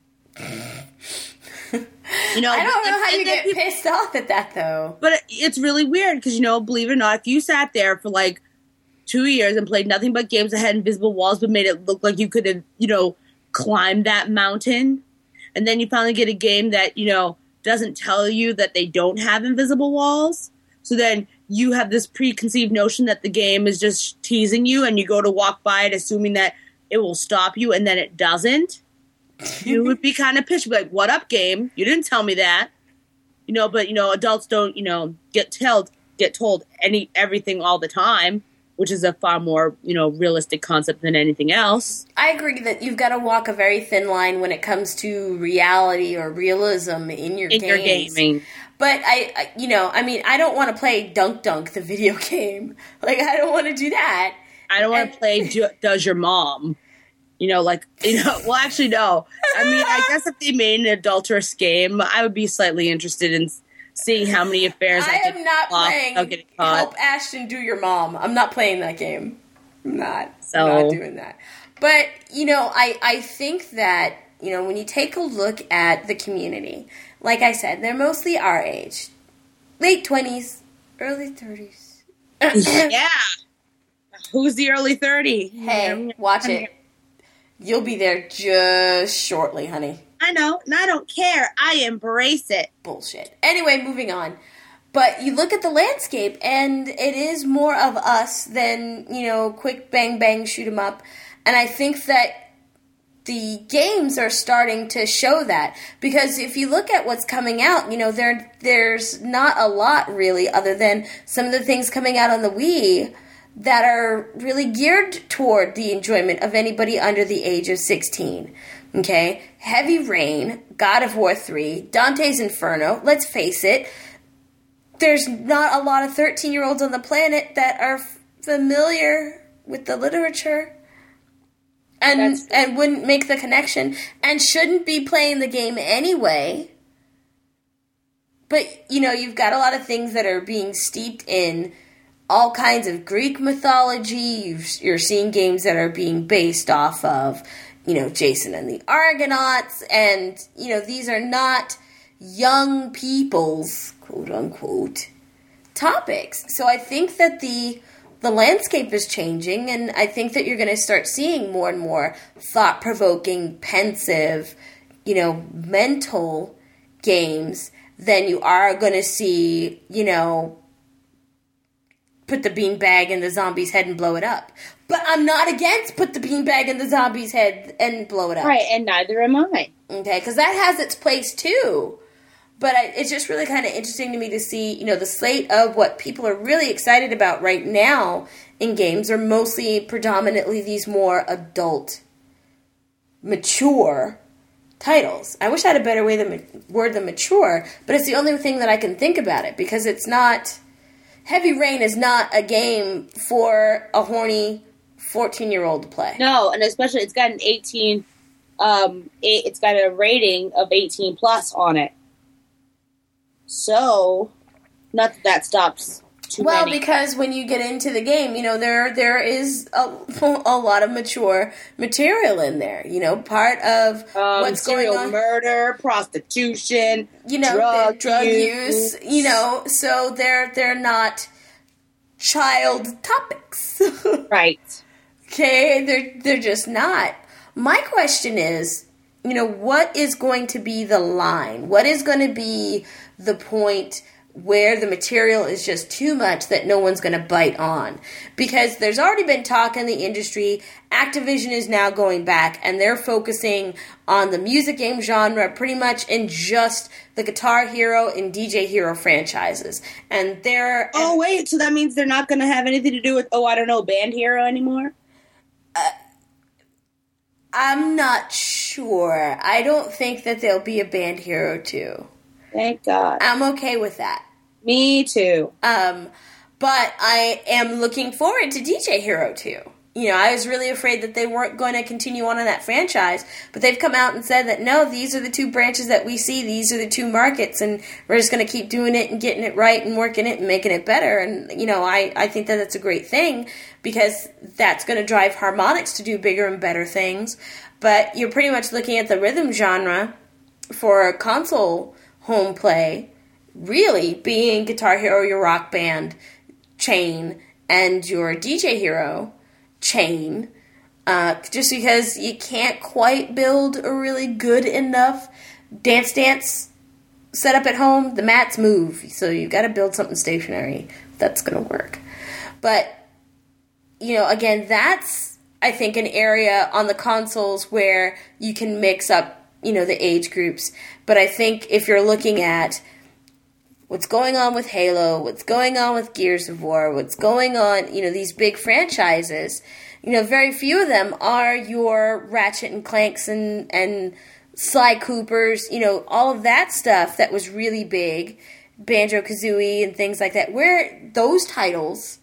You know, I don't know and, how and you get people, pissed off at that, though. But it's really weird because, you know, believe it or not, if you sat there for like two years and played nothing but games that had invisible walls but made it look like you could have, you know, climbed that mountain. And then you finally get a game that, you know, doesn't tell you that they don't have invisible walls. So then you have this preconceived notion that the game is just teasing you, and you go to walk by it assuming that it will stop you, and then it doesn't. You would be kind of pissed. You'd be like, what up, game? You didn't tell me that. You know, but, you know, adults don't, you know, get told, get told any everything all the time, which is a far more, you know, realistic concept than anything else. I agree that you've got to walk a very thin line when it comes to reality or realism in your in games. your gaming. But I, I, you know, I mean, I don't want to play Dunk Dunk, the video game. Like, I don't want to do that. I don't want to play do, Does Your Mom? You know, like, you know, well, actually, no. I mean, I guess if they made an adulterous game, I would be slightly interested in seeing how many affairs I, I could am not playing getting caught. Help Ashton Do Your Mom. I'm not playing that game. I'm not. So, I'm not doing that. But, you know, I, I think that, you know, when you take a look at the community, like I said, they're mostly our age. Late twenties, early thirties. Yeah. Who's the early thirty? Hey, watch it. You'll be there just shortly, honey. I know, and I don't care. I embrace it. Bullshit. Anyway, moving on. But you look at the landscape, and it is more of us than, you know, quick bang bang shoot 'em up. And I think that the games are starting to show that, because if you look at what's coming out, you know, there there's not a lot really, other than some of the things coming out on the Wii that are really geared toward the enjoyment of anybody under the age of sixteen. Okay? Heavy Rain, God of War three, Dante's Inferno. Let's face it, there's not a lot of thirteen-year-olds on the planet that are familiar with the literature. And and wouldn't make the connection, and shouldn't be playing the game anyway. But, you know, you've got a lot of things that are being steeped in all kinds of Greek mythology. You've, you're seeing games that are being based off of, you know, Jason and the Argonauts. And, you know, these are not young people's, quote-unquote, topics. So I think that the... The landscape is changing, and I think that you're going to start seeing more and more thought-provoking, pensive, you know, mental games than you are going to see, you know, put the beanbag in the zombie's head and blow it up. But I'm not against put the beanbag in the zombie's head and blow it up. Right, and neither am I. Okay, because that has its place too. But I, it's just really kind of interesting to me to see, you know, the slate of what people are really excited about right now in games are mostly predominantly these more adult, mature titles. I wish I had a better way to word than mature, but it's the only thing that I can think about it, because it's not... Heavy Rain is not a game for a horny fourteen-year-old to play. No, and especially it's got an eighteen... Um, it, it's got a rating of eighteen plus on it. So, not that that stops too well, many. because when you get into the game, you know, there there is a, a lot of mature material in there. You know, part of um, what's going serial on. murder, prostitution, you know, drug, drug use. use. You know, so they're they're not child topics. Right. Okay, they're they're just not. My question is, you know, what is going to be the line? What is going to be the point where the material is just too much that no one's going to bite on? Because there's already been talk in the industry. Activision is now going back, and they're focusing on the music game genre pretty much in just the Guitar Hero and D J Hero franchises. And they're... Oh, wait, so that means they're not going to have anything to do with, oh, I don't know, Band Hero anymore? Uh, I'm not sure. I don't think that there'll be a Band Hero two. Thank God. I'm okay with that. Me too. Um, but I am looking forward to D J Hero two. You know, I was really afraid that they weren't going to continue on in that franchise, but they've come out and said that, no, these are the two branches that we see, these are the two markets, and we're just going to keep doing it and getting it right and working it and making it better. And, you know, I, I think that that's a great thing, because that's going to drive Harmonix to do bigger and better things. But you're pretty much looking at the rhythm genre for console home play really being Guitar Hero, your Rock Band, Chain, and your D J Hero chain, uh, just because you can't quite build a really good enough Dance Dance setup at home. The mats move, so you've got to build something stationary that's going to work. But, you know, again, that's, I think, an area on the consoles where you can mix up, you know, the age groups. But I think if you're looking at what's going on with Halo, what's going on with Gears of War, what's going on, you know, these big franchises, you know, very few of them are your Ratchet and Clanks and, and Sly Coopers, you know, all of that stuff that was really big, Banjo-Kazooie and things like that, where those titles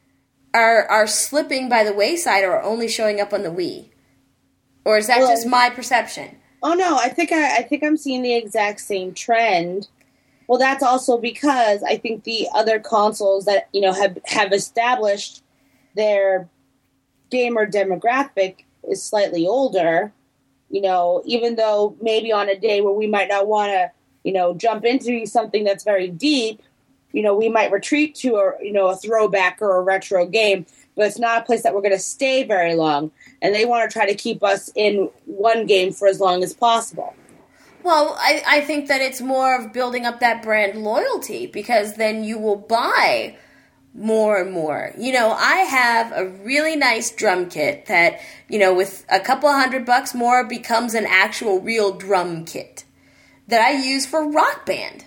are are slipping by the wayside or are only showing up on the Wii. Or is that well, just my perception? Oh no, I think I, I think I'm seeing the exact same trend. Well, that's also because I think the other consoles that, you know, have, have established their gamer demographic is slightly older. You know, even though maybe on a day where we might not want to, you know, jump into something that's very deep, you know, we might retreat to a, you know, a throwback or a retro game, but it's not a place that we're going to stay very long. And they want to try to keep us in one game for as long as possible. Well, I, I think that it's more of building up that brand loyalty, because then you will buy more and more. You know, I have a really nice drum kit that, you know, with a couple hundred bucks more becomes an actual real drum kit that I use for Rock Band.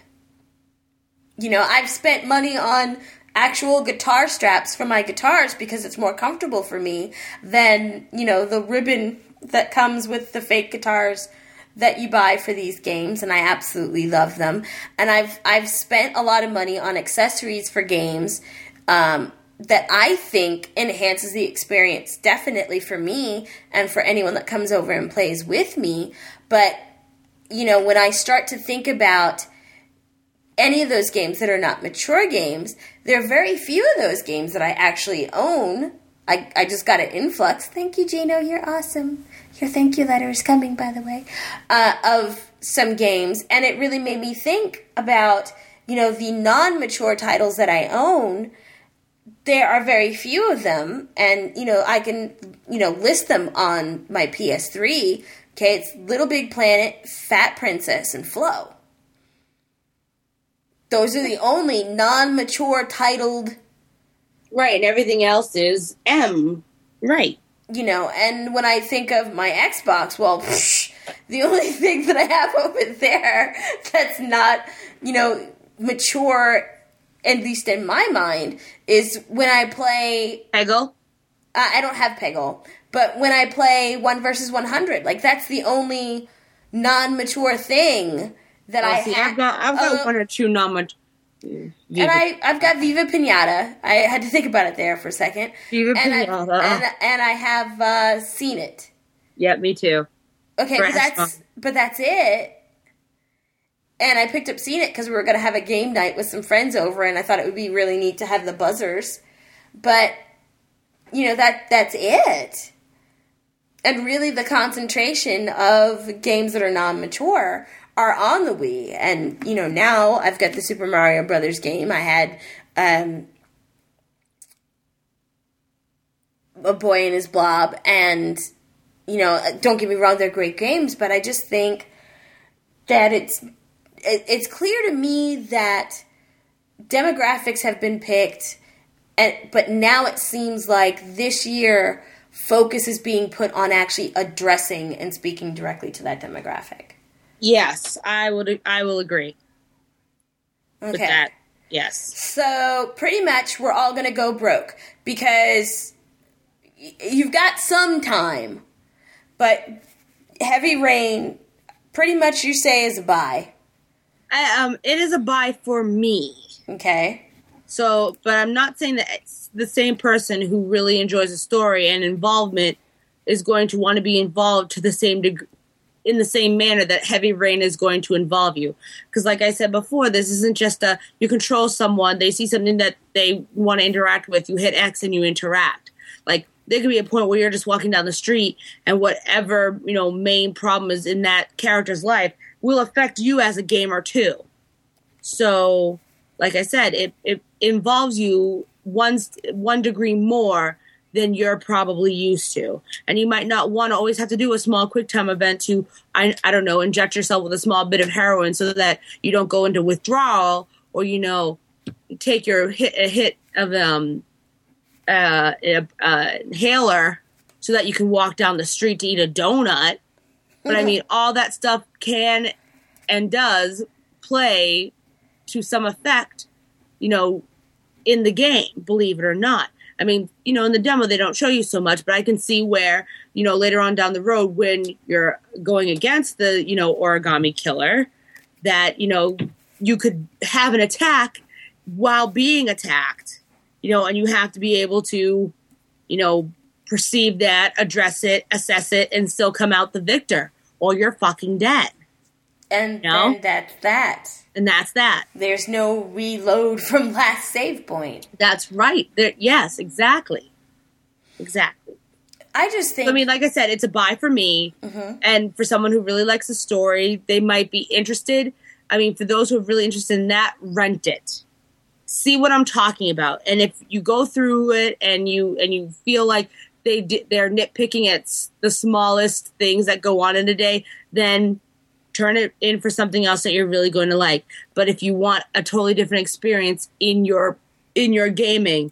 You know, I've spent money on actual guitar straps for my guitars because it's more comfortable for me than, you know, the ribbon that comes with the fake guitars that you buy for these games, and I absolutely love them. And I've I've spent a lot of money on accessories for games um, that I think enhances the experience, definitely for me and for anyone that comes over and plays with me. But, you know, when I start to think about any of those games that are not mature games, there are very few of those games that I actually own. I, I just got an influx. Thank you, Gino. You're awesome. Your thank you letter is coming, by the way, uh, of some games. And it really made me think about, you know, the non-mature titles that I own. There are very few of them. And, you know, I can, you know, list them on my P S three. Okay, it's Little Big Planet, Fat Princess, and Flow. Those are the only non-mature titled. Right, and everything else is M. Right. You know, and when I think of my Xbox, well, psh, the only thing that I have over there that's not, you know, mature, at least in my mind, is when I play. Peggle? Uh, I don't have Peggle, but when I play one versus one hundred, like, that's the only non-mature thing that oh, I see, have. I've got, I've got uh, one or two non-mature. Viva. And I, I've got Viva Pinata. I had to think about it there for a second. Viva and Pinata. I, and, and I have uh, seen it. Yeah, me too. Okay, but that's, but that's it. And I picked up Seen It because we were going to have a game night with some friends over, and I thought it would be really neat to have the buzzers. But, you know, that that's it. And really the concentration of games that are non-mature are on the Wii. And, you know, now I've got the Super Mario Brothers game. I had um, A Boy and His Blob. And, you know, don't get me wrong, they're great games. But I just think that it's it, it's clear to me that demographics have been picked. And but now it seems like this year focus is being put on actually addressing and speaking directly to that demographic. Yes, I would. I will agree okay. with that. Yes. So pretty much, we're all going to go broke because y- you've got some time, but Heavy Rain, pretty much, you say is a buy. I, um, it is a buy for me. Okay. So, but I'm not saying that it's the same person who really enjoys a story and involvement is going to want to be involved to the same degree. In the same manner that Heavy Rain is going to involve you. Because like I said before, this isn't just a, you control someone, they see something that they want to interact with, you hit X and you interact. Like, there could be a point where you're just walking down the street and whatever, you know, main problem is in that character's life will affect you as a gamer too. So, like I said, it, it involves you one, one degree more than you're probably used to. And you might not want to always have to do a small quick time event to, I, I don't know, inject yourself with a small bit of heroin so that you don't go into withdrawal or, you know, take your hit, a hit of um, uh, a, uh, inhaler so that you can walk down the street to eat a donut. But I mean, all that stuff can and does play to some effect, you know, in the game, believe it or not. I mean, you know, in the demo, they don't show you so much, but I can see where, you know, later on down the road when you're going against the, you know, origami killer, that, you know, you could have an attack while being attacked, you know, and you have to be able to, you know, perceive that, address it, assess it, and still come out the victor, or you're fucking dead. And you know? then that's that. And that's that. There's no reload from last save point. That's right. There, yes, exactly. Exactly. I just think... So, I mean, like I said, it's a buy for me. Mm-hmm. And for someone who really likes the story, they might be interested. I mean, for those who are really interested in that, rent it. See what I'm talking about. And if you go through it and you and you feel like they di- they're nitpicking at the smallest things that go on in a day, then turn it in for something else that you're really going to like. But if you want a totally different experience in your in your gaming,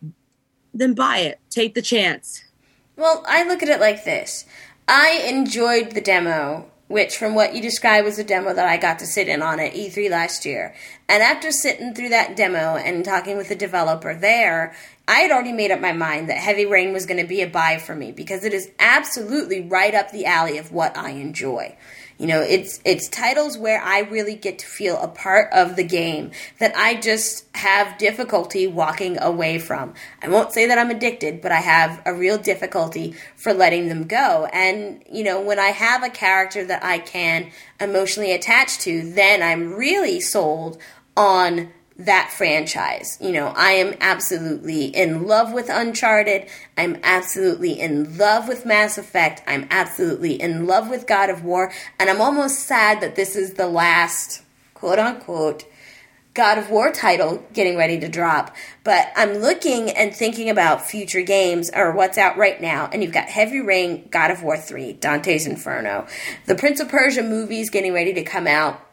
then buy it. Take the chance. Well, I look at it like this. I enjoyed the demo, which from what you described was a demo that I got to sit in on at E three last year. And after sitting through that demo and talking with the developer there, I had already made up my mind that Heavy Rain was going to be a buy for me because it is absolutely right up the alley of what I enjoy. You know, it's it's titles where I really get to feel a part of the game that I just have difficulty walking away from. I won't say that I'm addicted, but I have a real difficulty for letting them go. And, you know, when I have a character that I can emotionally attach to, then I'm really sold on that franchise. You know, I am absolutely in love with Uncharted. I'm absolutely in love with Mass Effect. I'm absolutely in love with God of War. And I'm almost sad that this is the last, quote unquote, God of War title getting ready to drop. But I'm looking and thinking about future games or what's out right now. And you've got Heavy Rain, God of War three, Dante's Inferno. The Prince of Persia movies getting ready to come out.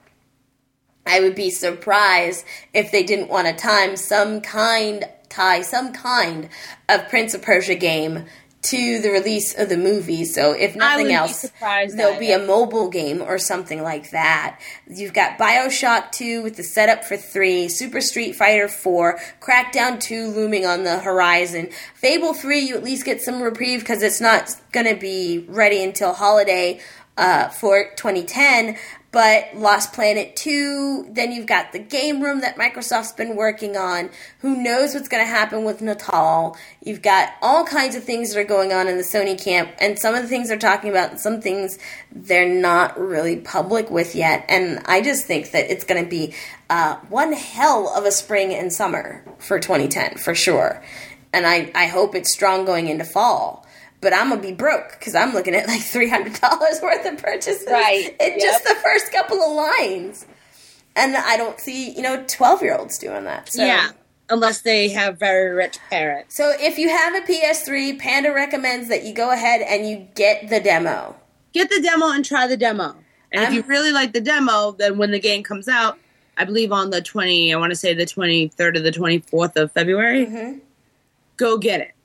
I would be surprised if they didn't want to time some kind, tie some kind of Prince of Persia game to the release of the movie. So if nothing else, there'll be a mobile game or something like that. You've got BioShock two with the setup for three, Super Street Fighter four, Crackdown two looming on the horizon. Fable three, you at least get some reprieve because it's not going to be ready until holiday uh, for twenty ten. But Lost Planet two, then you've got the game room that Microsoft's been working on. Who knows what's going to happen with Natal? You've got all kinds of things that are going on in the Sony camp. And some of the things they're talking about, and some things they're not really public with yet. And I just think that it's going to be uh, one hell of a spring and summer for twenty ten, for sure. And I, I hope it's strong going into fall. But I'm going to be broke because I'm looking at like three hundred dollars worth of purchases right. in Yep. just the first couple of lines. And I don't see, you know, twelve-year-olds doing that. So. Yeah, unless they have very rich parents. So if you have a P S three, Panda recommends that you go ahead and you get the demo. Get the demo and try the demo. And I'm, if you really like the demo, then when the game comes out, I believe on the twenty, I want to say the twenty-third or the twenty-fourth of February, mm-hmm. go get it.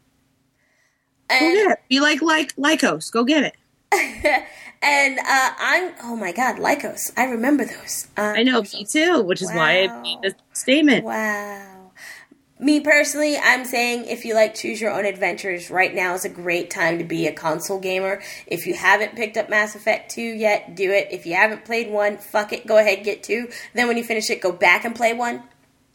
And, go get it. Be like like Lycos. Go get it. and uh, I'm, oh my God, Lycos. I remember those. Uh, I know, me too, which is wow. why I made the statement. Wow. Me personally, I'm saying if you like Choose Your Own Adventures, right now is a great time to be a console gamer. If you haven't picked up Mass Effect two yet, do it. If you haven't played one, fuck it, go ahead, get two. Then when you finish it, go back and play one.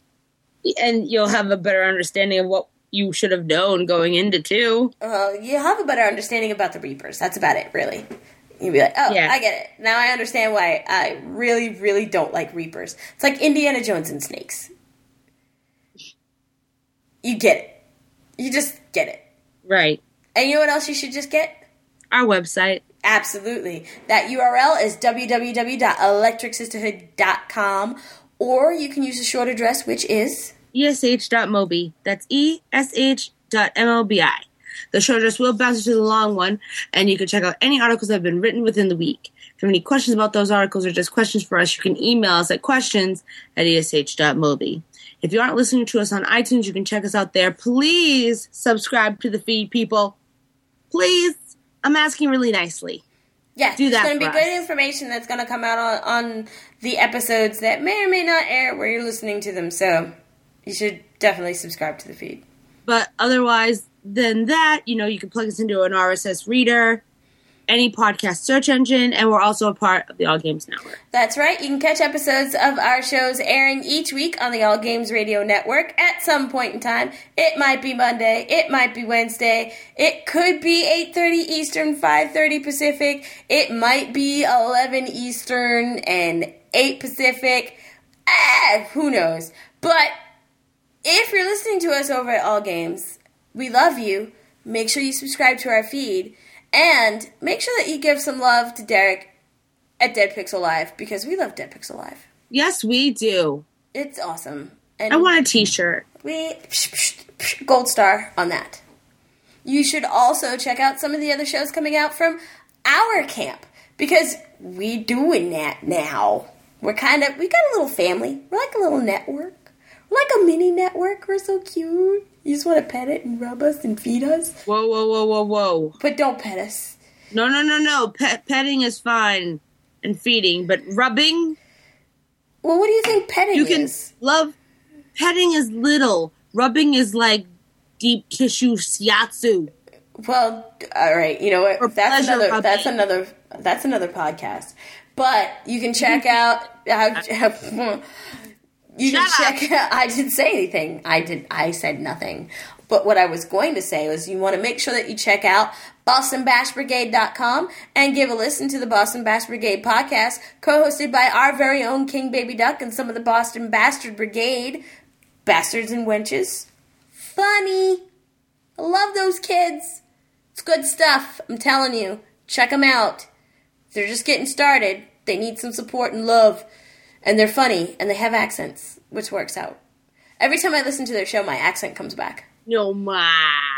And you'll have a better understanding of what you should have known going into two. Uh, you'll have a better understanding about the Reapers. That's about it, really. You'll be like, oh, yeah. I get it. Now I understand why I really, really don't like Reapers. It's like Indiana Jones and snakes. You get it. You just get it. Right. And you know what else you should just get? Our website. Absolutely. That U R L is w w w dot electric sisterhood dot com, or you can use the short address, which is E S H dot mobi. That's E S H dot M O B I. The short address will bounce to the long one, and you can check out any articles that have been written within the week. If you have any questions about those articles or just questions for us, you can email us at questions at E S H dot mobi. If you aren't listening to us on iTunes, you can check us out there. Please subscribe to the feed, people. Please. I'm asking really nicely. Yes, Do that it's going to be for good us. information that's going to come out on, on the episodes that may or may not air where you're listening to them. So you should definitely subscribe to the feed. But otherwise than that, you know, you can plug us into an R S S reader, any podcast search engine, and we're also a part of the All Games Network. That's right. You can catch episodes of our shows airing each week on the All Games Radio Network at some point in time. It might be Monday. It might be Wednesday. It could be eight thirty Eastern, five thirty Pacific. It might be eleven Eastern and eight Pacific. Ah, who knows? But if you're listening to us over at All Games, we love you. Make sure you subscribe to our feed. And make sure that you give some love to Derek at Dead Pixel Live, because we love Dead Pixel Live. Yes, we do. It's awesome. And I want a t-shirt. we gold star on that. You should also check out some of the other shows coming out from our camp, because we doing that now. We're kind of, we got a little family. We're like a little network. We're like a mini network. We're so cute. You just want to pet it and rub us and feed us. Whoa, whoa, whoa, whoa, whoa. But don't pet us. No, no, no, no. Pet petting is fine and feeding, but rubbing, Well, what do you think petting you can is? love. Petting is little. Rubbing is like deep tissue shiatsu. Well, all right. You know Or what? That's pleasure another. rubbing. That's another. That's another podcast. But you can check out. Uh, you can Shut check out. I didn't say anything. I did. I said nothing. But what I was going to say was, you want to make sure that you check out Boston Bash Brigade dot com and give a listen to the Boston Bash Brigade podcast, co-hosted by our very own King Baby Duck and some of the Boston Bastard Brigade, bastards and wenches. Funny. I love those kids. It's good stuff. I'm telling you. Check them out. They're just getting started. They need some support and love. And they're funny. And they have accents, which works out. Every time I listen to their show, my accent comes back. No, ma.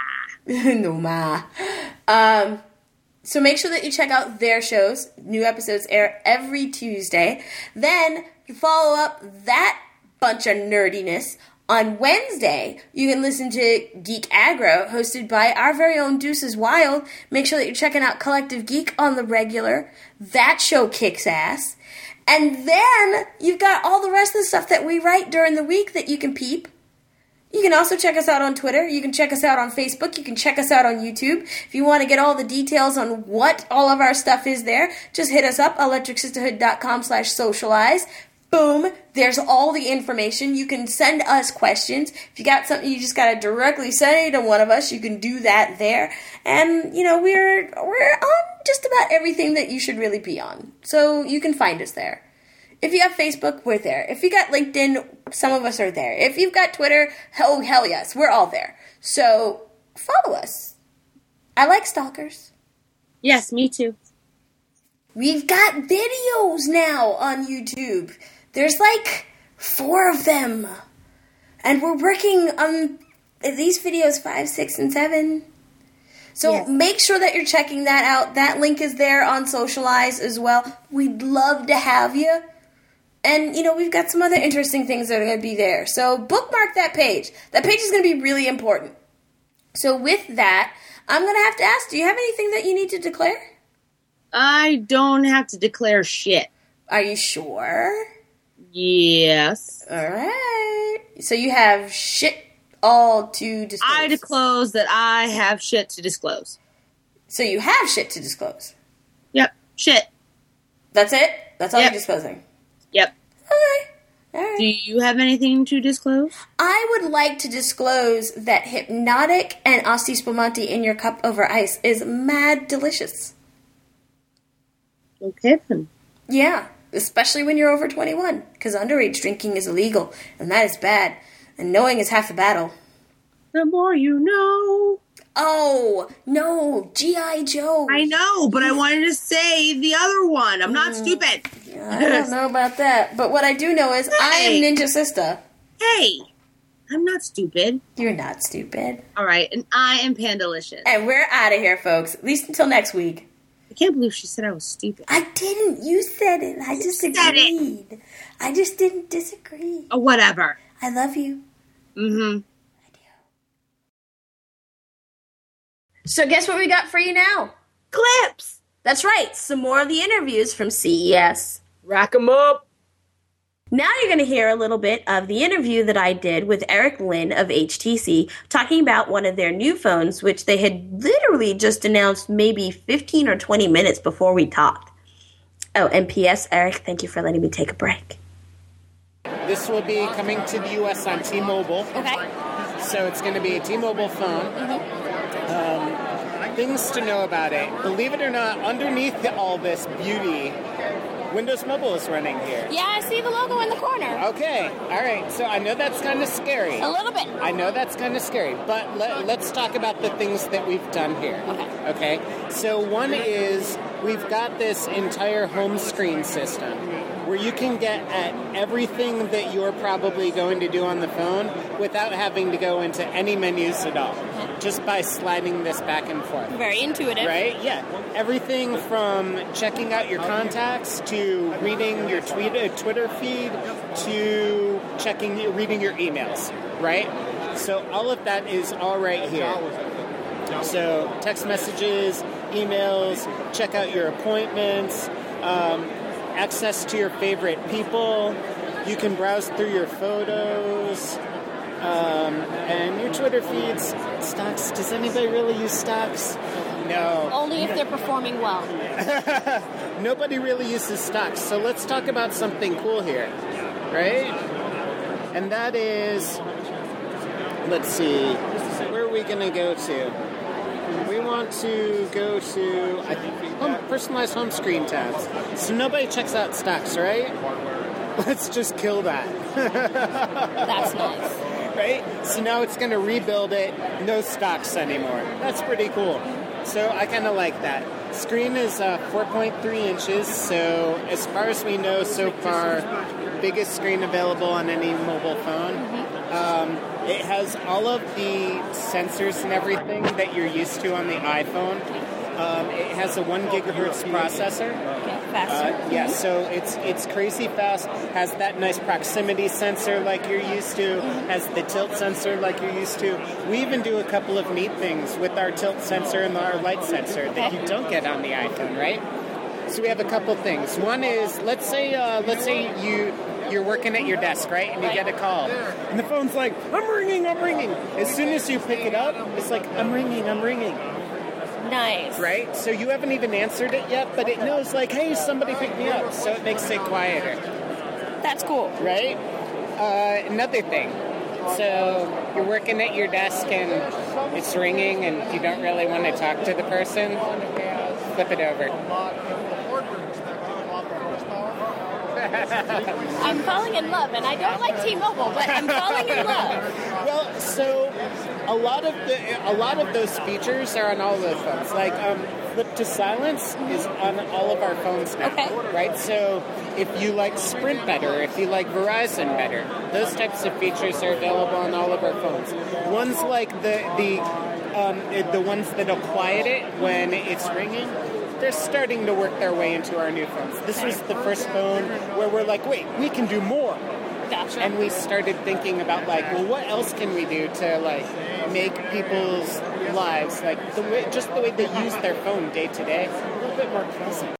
No, ma. Um, so make sure that you check out their shows. New episodes air every Tuesday. Then you follow up that bunch of nerdiness. On Wednesday, you can listen to Geek Aggro, hosted by our very own Deuces Wild. Make sure that you're checking out Collective Geek on the regular. That show kicks ass. And then you've got all the rest of the stuff that we write during the week that you can peep. You can also check us out on Twitter. You can check us out on Facebook. You can check us out on YouTube. If you want to get all the details on what all of our stuff is there, just hit us up, electric sisterhood dot com slash socialize. Boom. There's all the information. You can send us questions. If you got something you just got to directly say to one of us, you can do that there. And, you know, we're we're on just about everything that you should really be on. So you can find us there. If you have Facebook, we're there. If you got LinkedIn, some of us are there. If you've got Twitter, hell, hell yes, we're all there. So follow us. I like stalkers. Yes, me too. We've got videos now on YouTube. There's like four of them. And we're working on these videos five, six, and seven. So Yes. make sure that you're checking that out. That link is there on Socialize as well. We'd love to have you. And, you know, we've got some other interesting things that are going to be there. So bookmark that page. That page is going to be really important. So with that, I'm going to have to ask, do you have anything that you need to declare? I don't have to declare shit. Are you sure? Yes. All right. So you have shit all to disclose. I disclose that I have shit to disclose. So you have shit to disclose. Yep. Shit. That's it? That's all Yep. you're disclosing? Yep. Okay. All right. Do you have anything to disclose? I would like to disclose that Hypnotic and Asti Spumante in your cup over ice is mad delicious. Okay, then. Yeah, especially when you're over twenty-one, because underage drinking is illegal, and that is bad, and knowing is half the battle. The more you know. Oh, no, G I. Joe. I know, but I wanted to say the other one. I'm not stupid. I don't know about that, but what I do know is I am Hey. Ninja Sister. Hey, I'm not stupid. You're not stupid. All right, and I am Pandalicious. And we're out of here, folks. At least until next week. I can't believe she said I was stupid. I didn't. You said it. I You just said agreed. it. I just didn't disagree. Oh, whatever. I love you. Mm-hmm. I do. So guess what we got for you now? Clips! That's right. Some more of the interviews from C E S. Rack 'em up! Now you're going to hear a little bit of the interview that I did with Eric Lin of H T C, talking about one of their new phones, which they had literally just announced maybe fifteen or twenty minutes before we talked. Oh, and P S, Eric, thank you for letting me take a break. This will be coming to the U S on T-Mobile. Okay. So it's going to be a T-Mobile phone. Mm-hmm. Um, things to know about it. Believe it or not, underneath all this beauty, Windows Mobile is running here. Yeah, I see the logo in the corner. Okay, all right. So I know that's kind of scary. A little bit. I know that's kind of scary, but let, let's talk about the things that we've done here. Okay. Okay. So one is we've got this entire home screen system where you can get at everything that you're probably going to do on the phone without having to go into any menus at all, just by sliding this back and forth. Very intuitive. Right? Yeah. Everything from checking out your contacts to reading your tweet, uh, Twitter feed to checking, reading your emails. Right? So all of that is all right here. So text messages, emails, check out your appointments, um, access to your favorite people. You can browse through your photos. Um, and your Twitter feeds, stocks. Does anybody really use stocks? No. Only if they're performing well. Nobody really uses stocks. So let's talk about something cool here, right? And that is, let's see, where are we going to go to? We want to go to I think, home, personalized home screen tabs. So nobody checks out stocks, right? Let's just kill that. That's nice. Right? So now it's going to rebuild it, no stocks anymore. That's pretty cool. So I kind of like that. Screen is uh, four point three inches, so as far as we know so far, biggest screen available on any mobile phone. Mm-hmm. Um, it has all of the sensors and everything that you're used to on the iPhone. Um, it has a one gigahertz processor. Okay, faster. Uh, yeah, so it's it's crazy fast. Has that nice proximity sensor like you're used to. Mm-hmm. Has the tilt sensor like you're used to. We even do a couple of neat things with our tilt sensor and our light sensor that you don't get on the iPhone, right? So we have a couple things. One is let's say uh, let's say you. You're working at your desk, right? And you get a call. And the phone's like, I'm ringing, I'm ringing. As soon as you pick it up, it's like, I'm ringing, I'm ringing. Nice. Right? So you haven't even answered it yet, but it knows like, hey, somebody picked me up. So it makes it quieter. That's cool. Right? Uh, another thing. So you're working at your desk and it's ringing and you don't really want to talk to the person. Flip it over. I'm falling in love, and I don't like T-Mobile, but I'm falling in love. Well, so a lot of the a lot of those features are on all of the phones. Like um, flip to silence is on all of our phones now. Okay. Right? So if you like Sprint better, if you like Verizon better, those types of features are available on all of our phones. Ones like the the um, the ones that'll quiet it when it's ringing. They're starting to work their way into our new phones. This was the first phone where we're like, wait, we can do more. Gotcha. And we started thinking about like, well, what else can we do to like make people's lives like the way, just the way they use their phone day to day, a little bit more pleasant.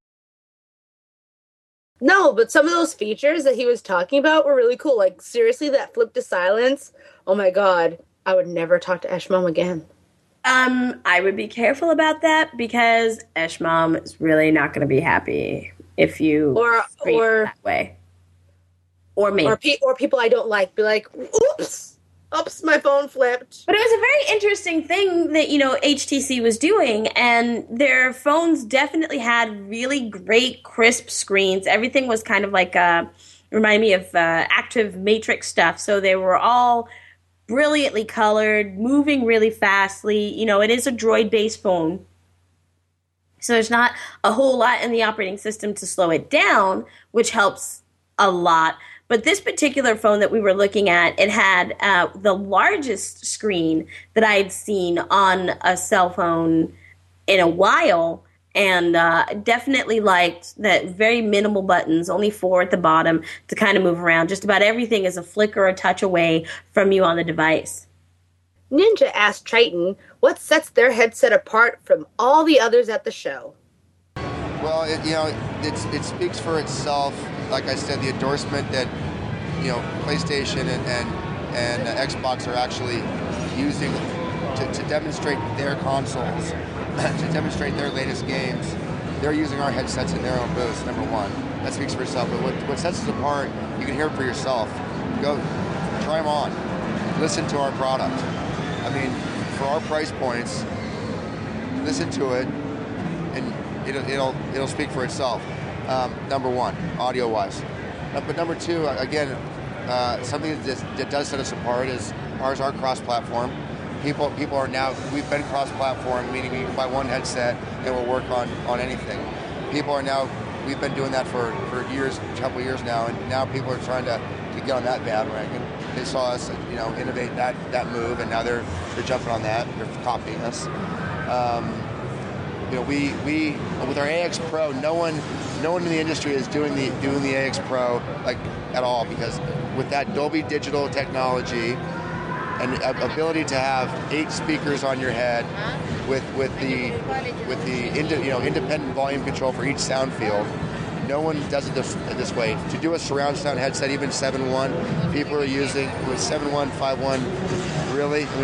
No, but some of those features that he was talking about were really cool. Like, seriously, that flip to silence. Oh my god, I would never talk to Eshmom again. Um, I would be careful about that because Eshmom is really not going to be happy if you Or treat or it that way. Or me. or, pe- or people I don't like be like, oops, oops, my phone flipped. But it was a very interesting thing that, you know, H T C was doing, and their phones definitely had really great, crisp screens. Everything was kind of like, uh, remind me of uh, active matrix stuff. So they were all brilliantly colored, moving really fastly. You know, it is a Droid-based phone. So there's not a whole lot in the operating system to slow it down, which helps a lot. But this particular phone that we were looking at, it had uh, the largest screen that I had seen on a cell phone in a while, and uh, definitely liked that very minimal buttons, only four at the bottom to kind of move around. Just about everything is a flick or a touch away from you on the device. Ninja asked Triton what sets their headset apart from all the others at the show. Well, it, you know, it's, it speaks for itself. Like I said, the endorsement that, you know, PlayStation and, and, and uh, Xbox are actually using to, to demonstrate their consoles, to demonstrate their latest games. They're using our headsets in their own booths, number one. That speaks for itself. But what, what sets us apart, you can hear it for yourself. Go, try them on. Listen to our product. I mean, for our price points, listen to it, and it'll it'll, it'll speak for itself. Um, number one, audio-wise. Uh, but number two, again, uh, something that, that does set us apart is ours are cross-platform. People people are now, we've been cross-platform, meaning you can buy one headset and it will work on, on anything. People are now, we've been doing that for, for years, a couple of years now, and now people are trying to, to get on that bandwagon. They saw us, you know, innovate that, that move, and now they're they're jumping on that. They're copying us. Um, you know, we we with our A X Pro, no one no one in the industry is doing the doing the A X Pro like at all, because with that Dolby Digital technology and ability to have eight speakers on your head, with with the with the indi, you know independent volume control for each sound field. No one does it this, this way. To do a surround sound headset, even seven one, people are using with seven one, five one. Really? I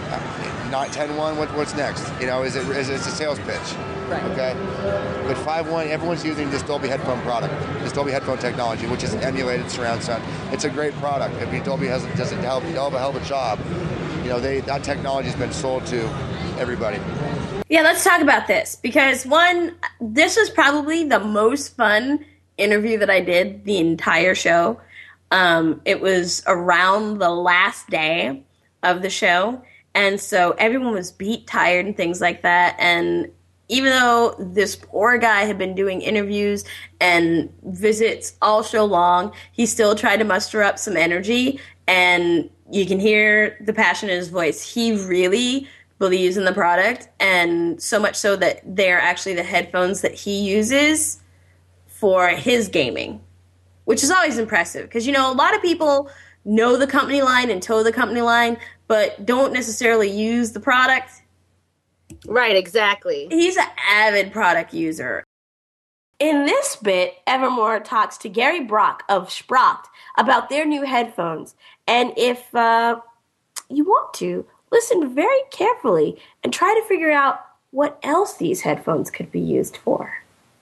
mean, not ten one. What, what's next? You know, is it is it it's a sales pitch? Right. Okay. But five one, everyone's using this Dolby headphone product, this Dolby headphone technology, which is emulated surround sound. It's a great product. I mean, Dolby has does a hell of a hell of a job. You know, they that technology has been sold to everybody. Yeah, let's talk about this, because one, this was probably the most fun interview that I did the entire show. Um, it was around the last day of the show, and so everyone was beat, tired, and things like that, and even though this poor guy had been doing interviews and visits all show long, he still tried to muster up some energy, and you can hear the passion in his voice. He really believes in the product, and so much so that they're actually the headphones that he uses for his gaming, which is always impressive, because, you know, a lot of people know the company line and toe the company line, but don't necessarily use the product. Right, exactly. He's an avid product user. In this bit, Evermore talks to Gary Brock of Sprocked about their new headphones, and if uh, you want to, listen very carefully and try to figure out what else these headphones could be used for.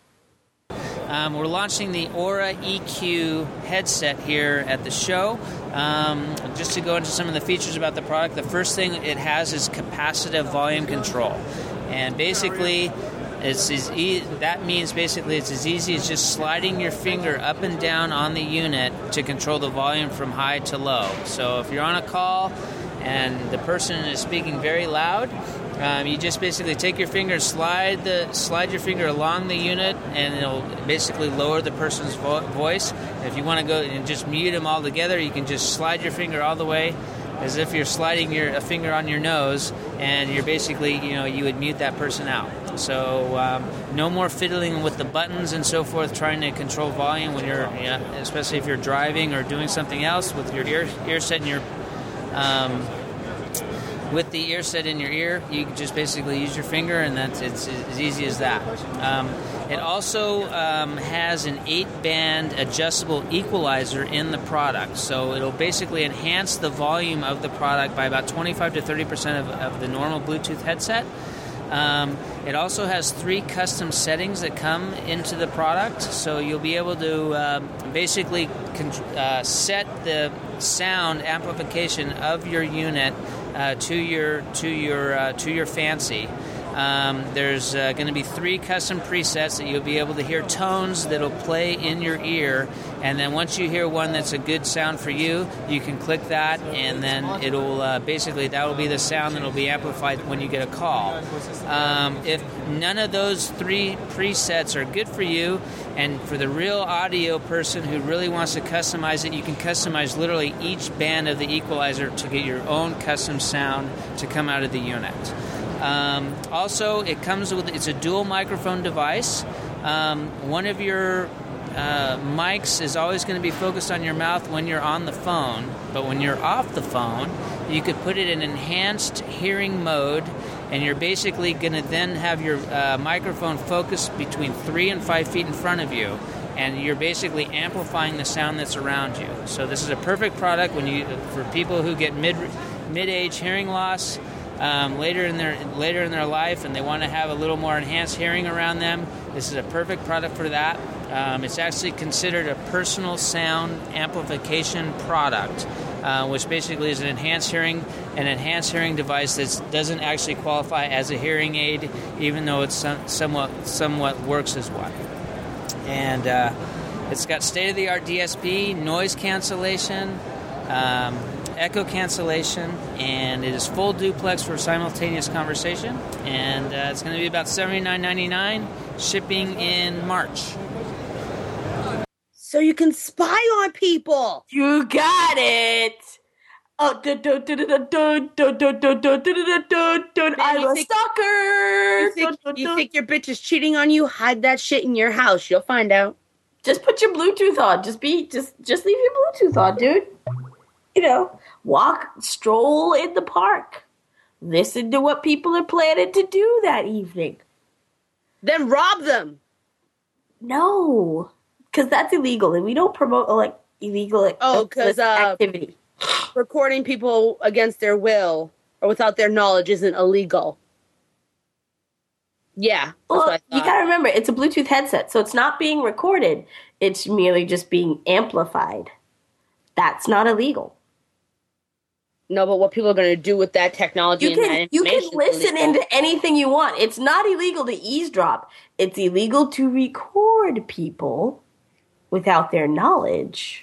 Um, we're launching the Aura E Q headset here at the show. Um, just to go into some of the features about the product, the first thing it has is capacitive volume control. And basically, it's as e- that means basically it's as easy as just sliding your finger up and down on the unit to control the volume from high to low. So if you're on a call and the person is speaking very loud, um, you just basically take your finger, slide the slide your finger along the unit, and it'll basically lower the person's vo- voice. If you want to go and just mute them all together, you can just slide your finger all the way, as if you're sliding your a finger on your nose, and you're basically, you know, you would mute that person out. So um, no more fiddling with the buttons and so forth, trying to control volume when you're, you know, especially if you're driving or doing something else with your ear ear set in your. Um, With the ear set in your ear, you can just basically use your finger, and that's it's as easy as that. Um, it also um, has an eight-band adjustable equalizer in the product, so it'll basically enhance the volume of the product by about twenty-five to thirty percent of, of the normal Bluetooth headset. Um, it also has three custom settings that come into the product, so you'll be able to uh, basically con- uh, set the sound amplification of your unit uh, to your to your uh, to your fancy. Um, there's uh, going to be three custom presets that you'll be able to hear tones that'll play in your ear, and then once you hear one that's a good sound for you, you can click that, and then it'll uh, basically that will be the sound that will be amplified when you get a call. Um, if none of those three presets are good for you, and for the real audio person who really wants to customize it, you can customize literally each band of the equalizer to get your own custom sound to come out of the unit. Um, also, it comes with, it's a dual microphone device. Um, one of your uh, mics is always going to be focused on your mouth when you're on the phone, but when you're off the phone, you could put it in enhanced hearing mode, and you're basically going to then have your uh, microphone focused between three and five feet in front of you, and you're basically amplifying the sound that's around you. So this is a perfect product when you for people who get mid mid-age hearing loss. Um, later in their later in their life, and they want to have a little more enhanced hearing around them. This is a perfect product for that. Um, it's actually considered a personal sound amplification product, uh, which basically is an enhanced hearing, an enhanced hearing device that doesn't actually qualify as a hearing aid, even though it's some, somewhat somewhat works as one. And uh, it's got state-of-the-art D S P, noise cancellation. Um, echo cancellation, and it is full duplex for simultaneous conversation, and uh, it's going to be about seventy-nine ninety-nine, shipping in March. So you can spy on people. You got it. Oh, dun, dun, dun, dun, dun, dun, dun, dun, dun, dun, dun, dun. I'm a stalker. You think, you think your bitch is cheating on you? Hide that shit in your house. You'll find out. Just put your Bluetooth on. Just be, just, just leave your Bluetooth on, dude. You know, walk, stroll in the park. Listen to what people are planning to do that evening. Then rob them. No, because that's illegal, and we don't promote like illegal oh, because uh, activity. Recording people against their will or without their knowledge isn't illegal. Yeah. That's well, what I you got to remember, it's a Bluetooth headset, so it's not being recorded. It's merely just being amplified. That's not illegal. No, but what people are going to do with that technology you and can, that you can listen illegal. into anything you want. It's not illegal to eavesdrop. It's illegal to record people without their knowledge.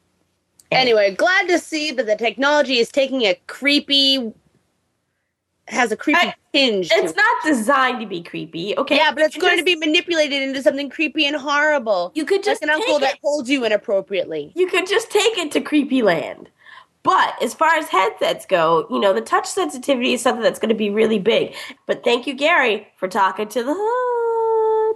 Anyway, glad to see that the technology is taking a creepy, has a creepy I, tinge. It's to not designed to be creepy, okay? Yeah, but it's going just, to be manipulated into something creepy and horrible. You could just like an uncle it. that holds you inappropriately. You could just take it to creepy land. But as far as headsets go, you know, the touch sensitivity is something that's going to be really big. But thank you, Gary, for talking to the hood.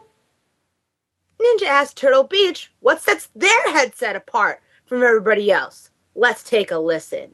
Ninja asked Turtle Beach what sets their headset apart from everybody else. Let's take a listen.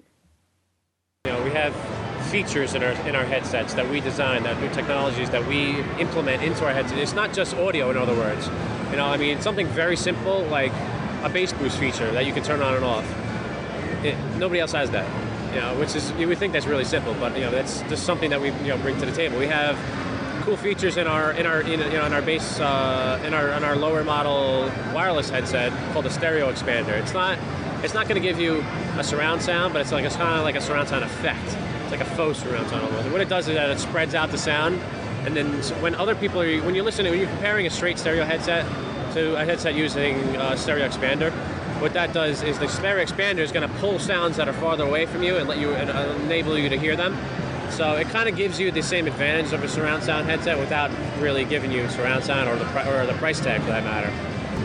You know, we have features in our in our headsets that we design, that new technologies that we implement into our headsets. It's not just audio, in other words. You know, I mean, something very simple like a bass boost feature that you can turn on and off. It, nobody else has that, you know, which is, you would think that's really simple, but, you know, that's just something that we, you know, bring to the table. We have cool features in our, in our, in, you know, in our bass, uh, in our, in our lower model wireless headset called a stereo expander. It's not, it's not going to give you a surround sound, but it's like, it's kind of like a surround sound effect. It's like a faux surround sound almost. And what it does is that it spreads out the sound, and then when other people are, when you're listening, when you're comparing a straight stereo headset to a headset using a stereo expander, what that does is the stereo expander is going to pull sounds that are farther away from you and let you and enable you to hear them. So it kind of gives you the same advantage of a surround sound headset without really giving you surround sound or the pri- or the price tag for that matter.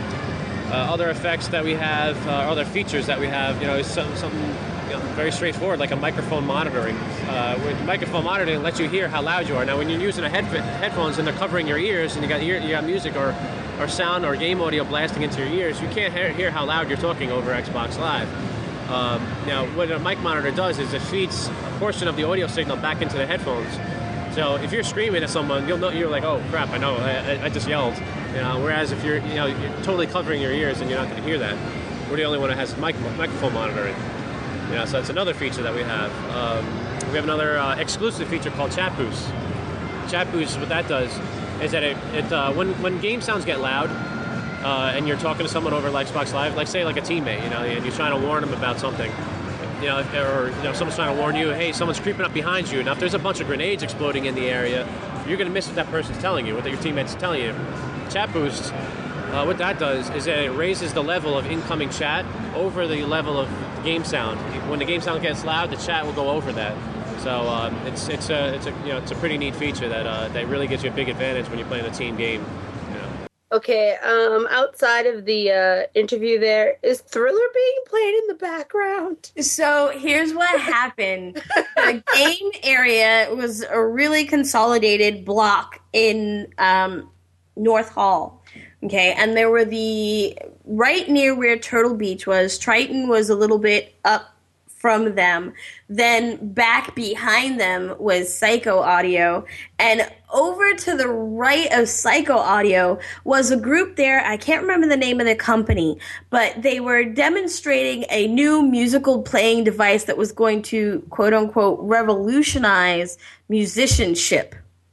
Uh, other effects that we have, uh, other features that we have, you know, is some, something you know, very straightforward, like a microphone monitoring. Uh, with microphone monitoring, it lets you hear how loud you are. Now, when you're using a head- headphones and they're covering your ears, and you got ear- you got music or or sound or game audio blasting into your ears, you can't hear, hear how loud you're talking over Xbox Live. Um, now, what a mic monitor does is it feeds a portion of the audio signal back into the headphones. So if you're screaming at someone, you'll know you're like, oh crap, I know, I, I just yelled. You know, whereas if you're, you know, you're totally covering your ears and you're not going to hear that. We're the only one that has mic, microphone monitoring. You know, so that's another feature that we have. Um, we have another uh, exclusive feature called Chat Boost. Chat Boost, what that does is that it, it uh, when when game sounds get loud, uh, and you're talking to someone over like Xbox Live, like say like a teammate, you know, and you're trying to warn them about something, you know, or you know, someone's trying to warn you, hey, someone's creeping up behind you. Now, if there's a bunch of grenades exploding in the area, you're going to miss what that person's telling you, what your teammate's telling you. Chat Boost, uh, what that does is that it raises the level of incoming chat over the level of game sound. When the game sound gets loud, the chat will go over that. So um, it's it's a it's a you know it's a pretty neat feature that uh, that really gives you a big advantage when you're playing a team game. You know. Okay, um, outside of the uh, interview, there is Thriller being played in the background. So here's what happened: the game area was a really consolidated block in um, North Hall. Okay, and there were the right near where Turtle Beach was. Triton was a little bit up from them. Then back behind them was Psycho Audio, and over to the right of Psycho Audio was a group there. I can't remember the name of the company, but they were demonstrating a new musical playing device that was going to, quote unquote, revolutionize musicianship.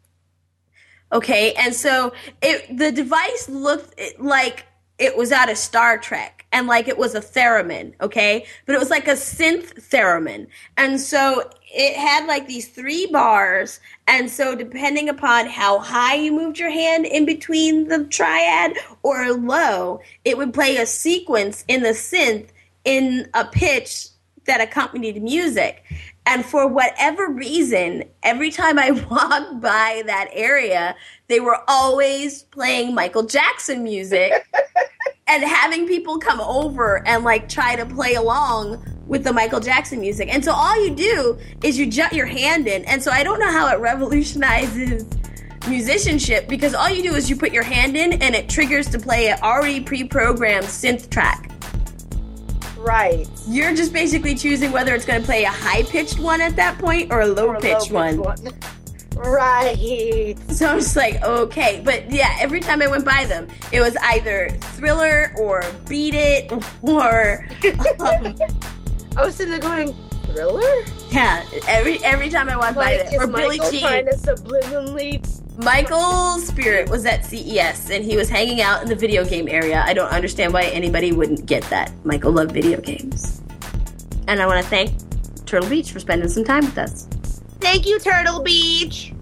Okay, and so it the device looked like it was out of Star Trek, and like it was a theremin, okay? But it was like a synth theremin. And so it had like these three bars, and so depending upon how high you moved your hand in between the triad or low, it would play a sequence in the synth in a pitch that accompanied music. And for whatever reason, every time I walked by that area, they were always playing Michael Jackson music and having people come over and like try to play along with the Michael Jackson music. And so all you do is you jut your hand in. And so I don't know how it revolutionizes musicianship, because all you do is you put your hand in and it triggers to play an already pre-programmed synth track. Right. You're just basically choosing whether it's going to play a high-pitched one at that point or a low-pitched one. one. Right. So I'm just like, okay. But yeah, every time I went by them, it was either Thriller or Beat It or... Um, I was sitting there going, Thriller? Yeah, every every time I walked Like, by it. Or Billie Michael Jean. trying to subliminally... Michael Spirit was at C E S, and he was hanging out in the video game area. I don't understand why anybody wouldn't get that. Michael loved video games. And I want to thank Turtle Beach for spending some time with us. Thank you, Turtle Beach!